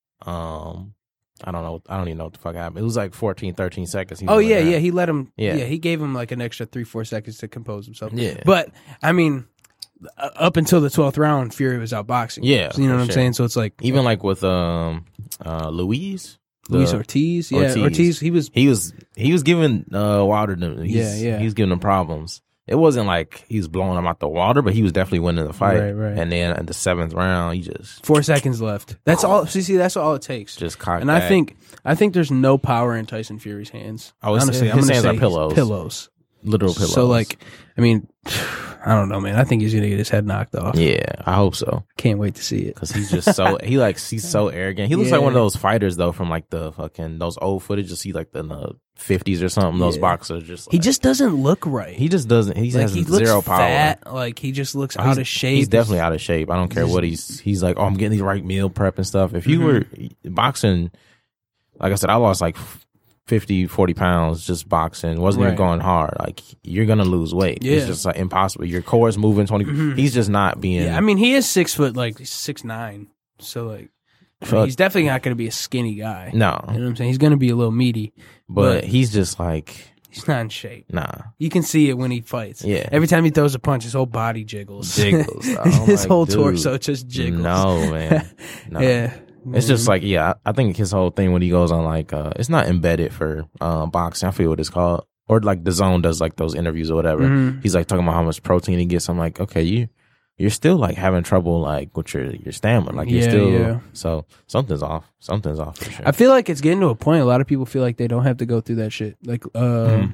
um, I don't know, I don't even know what the fuck happened. It was like fourteen, thirteen seconds. He Oh won yeah, that. yeah. He let him. Yeah. Yeah. he gave him like an extra three, four seconds to compose himself. Yeah. But I mean, uh, up until the twelfth round, Fury was outboxing. Yeah, So, you know for what I'm sure. saying? So it's like Even like with um, uh, Luis, Luis the- Ortiz. Yeah, Ortiz. Ortiz. He was. he was he was giving uh Wilder the, he's, Yeah, yeah. he was giving him problems. It wasn't like he was blowing him out the water, but he was definitely winning the fight. Right, right. And then in the seventh round, he just Four seconds left. That's all. See, see, that's all it takes. just cocked And I back. think, I think there's no power in Tyson Fury's hands. Oh, his- Honestly, his I'm gonna hands say are pillows. Pillows. literal pillows. So like, I mean, I don't know, man. I think he's gonna get his head knocked off. yeah, I hope so. Can't wait to see it. Cause he's just so he like he's so arrogant. He looks Yeah. like one of those fighters though from like the fucking those old footage you see like in the fifties or something. Those Yeah. boxers just He like- just doesn't look right. he just doesn't. He like has he looks zero power. fat. Like he just looks Oh, out he's, of shape. He's definitely out of shape. I don't care what he's. He's like, oh, I'm getting the right meal prep and stuff. If you Mm-hmm. were boxing, like I said, I lost like fifty, forty pounds just boxing. Wasn't even Right. going hard. Like you're gonna lose weight. Yeah. It's just like impossible. Your core is moving twenty. He's just not being. Yeah, I mean, he is six foot, like he's six nine. So like, I mean, Fuck. he's definitely not going to be a skinny guy. no, You know what I'm saying? He's going to be a little meaty, but, but- he's just like he's not in shape. nah. You can see it when he fights. Yeah. Every time he throws a punch, his whole body jiggles. Jiggles. I'm his like, whole dude, torso just jiggles. No man. No. Yeah. It's just like, yeah, I I think his whole thing when he goes on like, uh, it's not embedded for uh, boxing. I forget what it's called. Or like the Zone does like those interviews or whatever. Mhm. He's like talking about how much protein he gets. I'm like, okay, you, you're still like having trouble like with your, your stamina. Like you're Yeah, still, yeah. so something's off. Something's off for sure. I feel like it's getting to a point. A lot of people feel like they don't have to go through that shit. Like, uh, Mhm.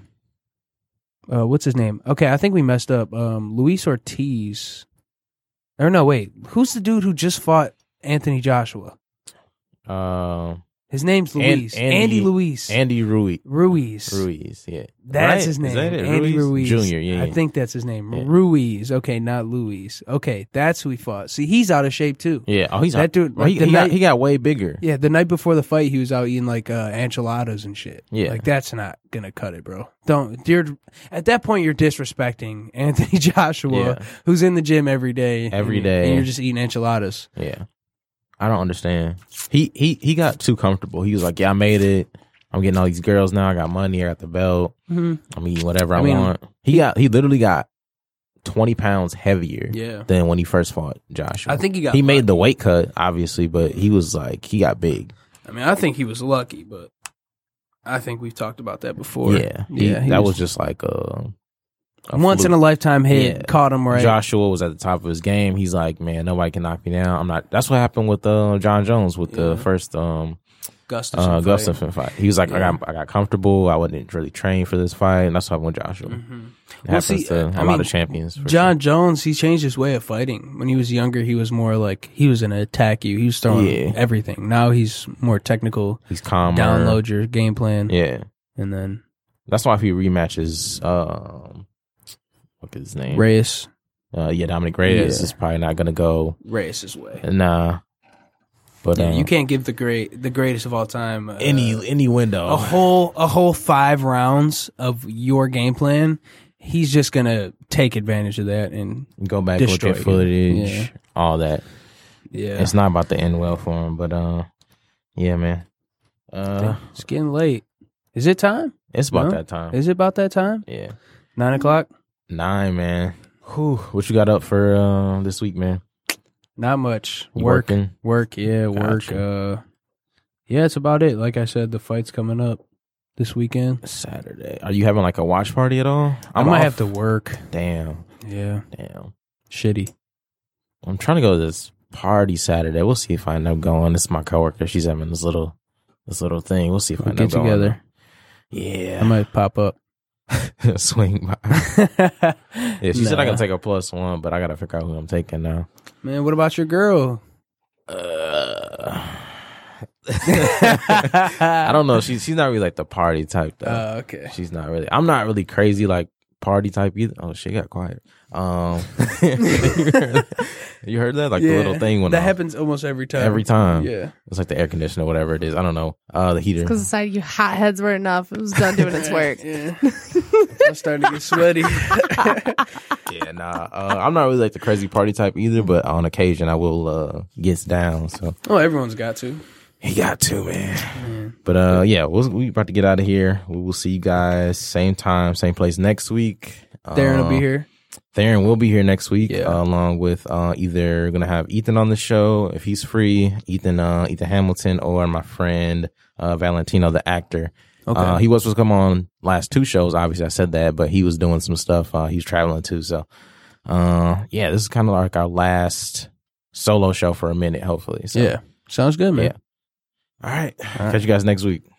uh, what's his name? Okay, I think we messed up. Um, Luis Ortiz. Or no, wait. Who's the dude who just fought Anthony Joshua? Uh, His name's Luis. An- Andy, Andy Luis. Andy Ruiz. Ruiz. Ruiz, yeah. That's Right? his name. Is that it? Andy Ruiz. Ruiz? Junior, yeah. I yeah. think that's his name. Yeah. Ruiz. Okay, not Luis. Okay, that's who he fought. See, he's out of shape too. Yeah. Oh, he's That dude- well, he, the he, night- got, he got way bigger. Yeah, the night before the fight, he was out eating like uh, enchiladas and shit. Yeah. Like that's not gonna cut it, bro. Don't. You're at that point. You're disrespecting Anthony Joshua, Yeah. who's in the gym every day, Every and, day. and you're just eating enchiladas. Yeah. I don't understand. He he he got too comfortable. He was like, "Yeah, I made it. I'm getting all these girls now. I got money. I got the belt. Mm-hmm. I'm eating whatever I, I mean- want." He got he literally got twenty pounds heavier Yeah. than when he first fought Joshua. I think he got he made lucky. the weight cut, obviously, but he was like he got big. I mean, I think he was lucky, but I think we've talked about that before. Yeah, he, yeah. he that was, just like a, a once in fluke. a lifetime hit. Yeah. Caught him right. Joshua was at the top of his game. He's like, man, nobody can knock me down. I'm not. That's what happened with uh, John Jones with Yeah. the first um, Gustafson. uh, fight. Gustafson fight. He was like, I Yeah. got I got comfortable. I wasn't really trained for this fight, and that's what happened with Joshua. Mhm. It Well, happens see, to a I lot mean, of champions. For John sure. Jones, he changed his way of fighting. When he was younger, he was more like he was going to attack you. He was throwing Yeah. everything. Now he's more technical. He's calmer. Download your game plan, Yeah, and then that's why if he rematches, um, what is his name? Reyes. Uh, yeah, Dominic Reyes Yeah. is probably not gonna go. Reyes' way. Nah, but Yeah, uh, you can't give the great, the greatest of all time, uh, any any window. a whole a whole five rounds of your game plan. He's just gonna take advantage of that, and Go back, look destroy at you. footage, Yeah. all that. yeah, It's not about to end well for him, but uh, yeah, man. Uh, it's getting late. Is it time? it's about No? that time. Is it about that time? Yeah, Nine o'clock. nine, man. Whew, what you got up for uh, this week, man? Not much. You Work, working? work. Yeah, work. Gotcha. Uh, yeah, it's about it. Like I said, the fight's coming up this weekend. Saturday. Are you having like a watch party at all? I I'm might off. have to work. Damn, Yeah, damn. shitty. I'm trying to go to this party Saturday. We'll see if I end up going. This is my coworker. She's having this little, this little thing. We'll see if I We'll end get up going. together. Yeah, I might pop up. swing by. Yeah, she said I Nah. can take a plus one, but I gotta figure out who I'm taking now. Man, what about your girl? Uh, I don't know. She's she's not really like the party type though. Uh, okay. She's not really. I'm not really crazy like party type either. Oh, she got quiet. Um, you heard that? Like the little thing when that happens almost every time. every time. Yeah. It's like the air conditioner, whatever it is. I don't know. Uh, the heater. Because decided you hotheads were enough. It was done doing its work. Yeah. I'm starting to get sweaty. Yeah, nah. Uh, I'm not really like the crazy party type either, but on occasion I will uh get down. So Oh, everyone's got to. he got to, man. But uh, yeah, we'll, we about to get out of here. We will see you guys same time, same place next week. Darren will be Uh, here. Theron will be here next week, Yeah. uh, along with uh, either gonna have Ethan on the show if he's free, Ethan uh, Ethan Hamilton, or my friend uh, Valentino, the actor. Okay. Uh, he was supposed to come on last two shows. Obviously, I said that, but he was doing some stuff. Uh, he's traveling too, so uh, yeah, this is kind of like our last solo show for a minute, hopefully. So, Yeah. Sounds good, man. Yeah. All right, right. catch you guys next week.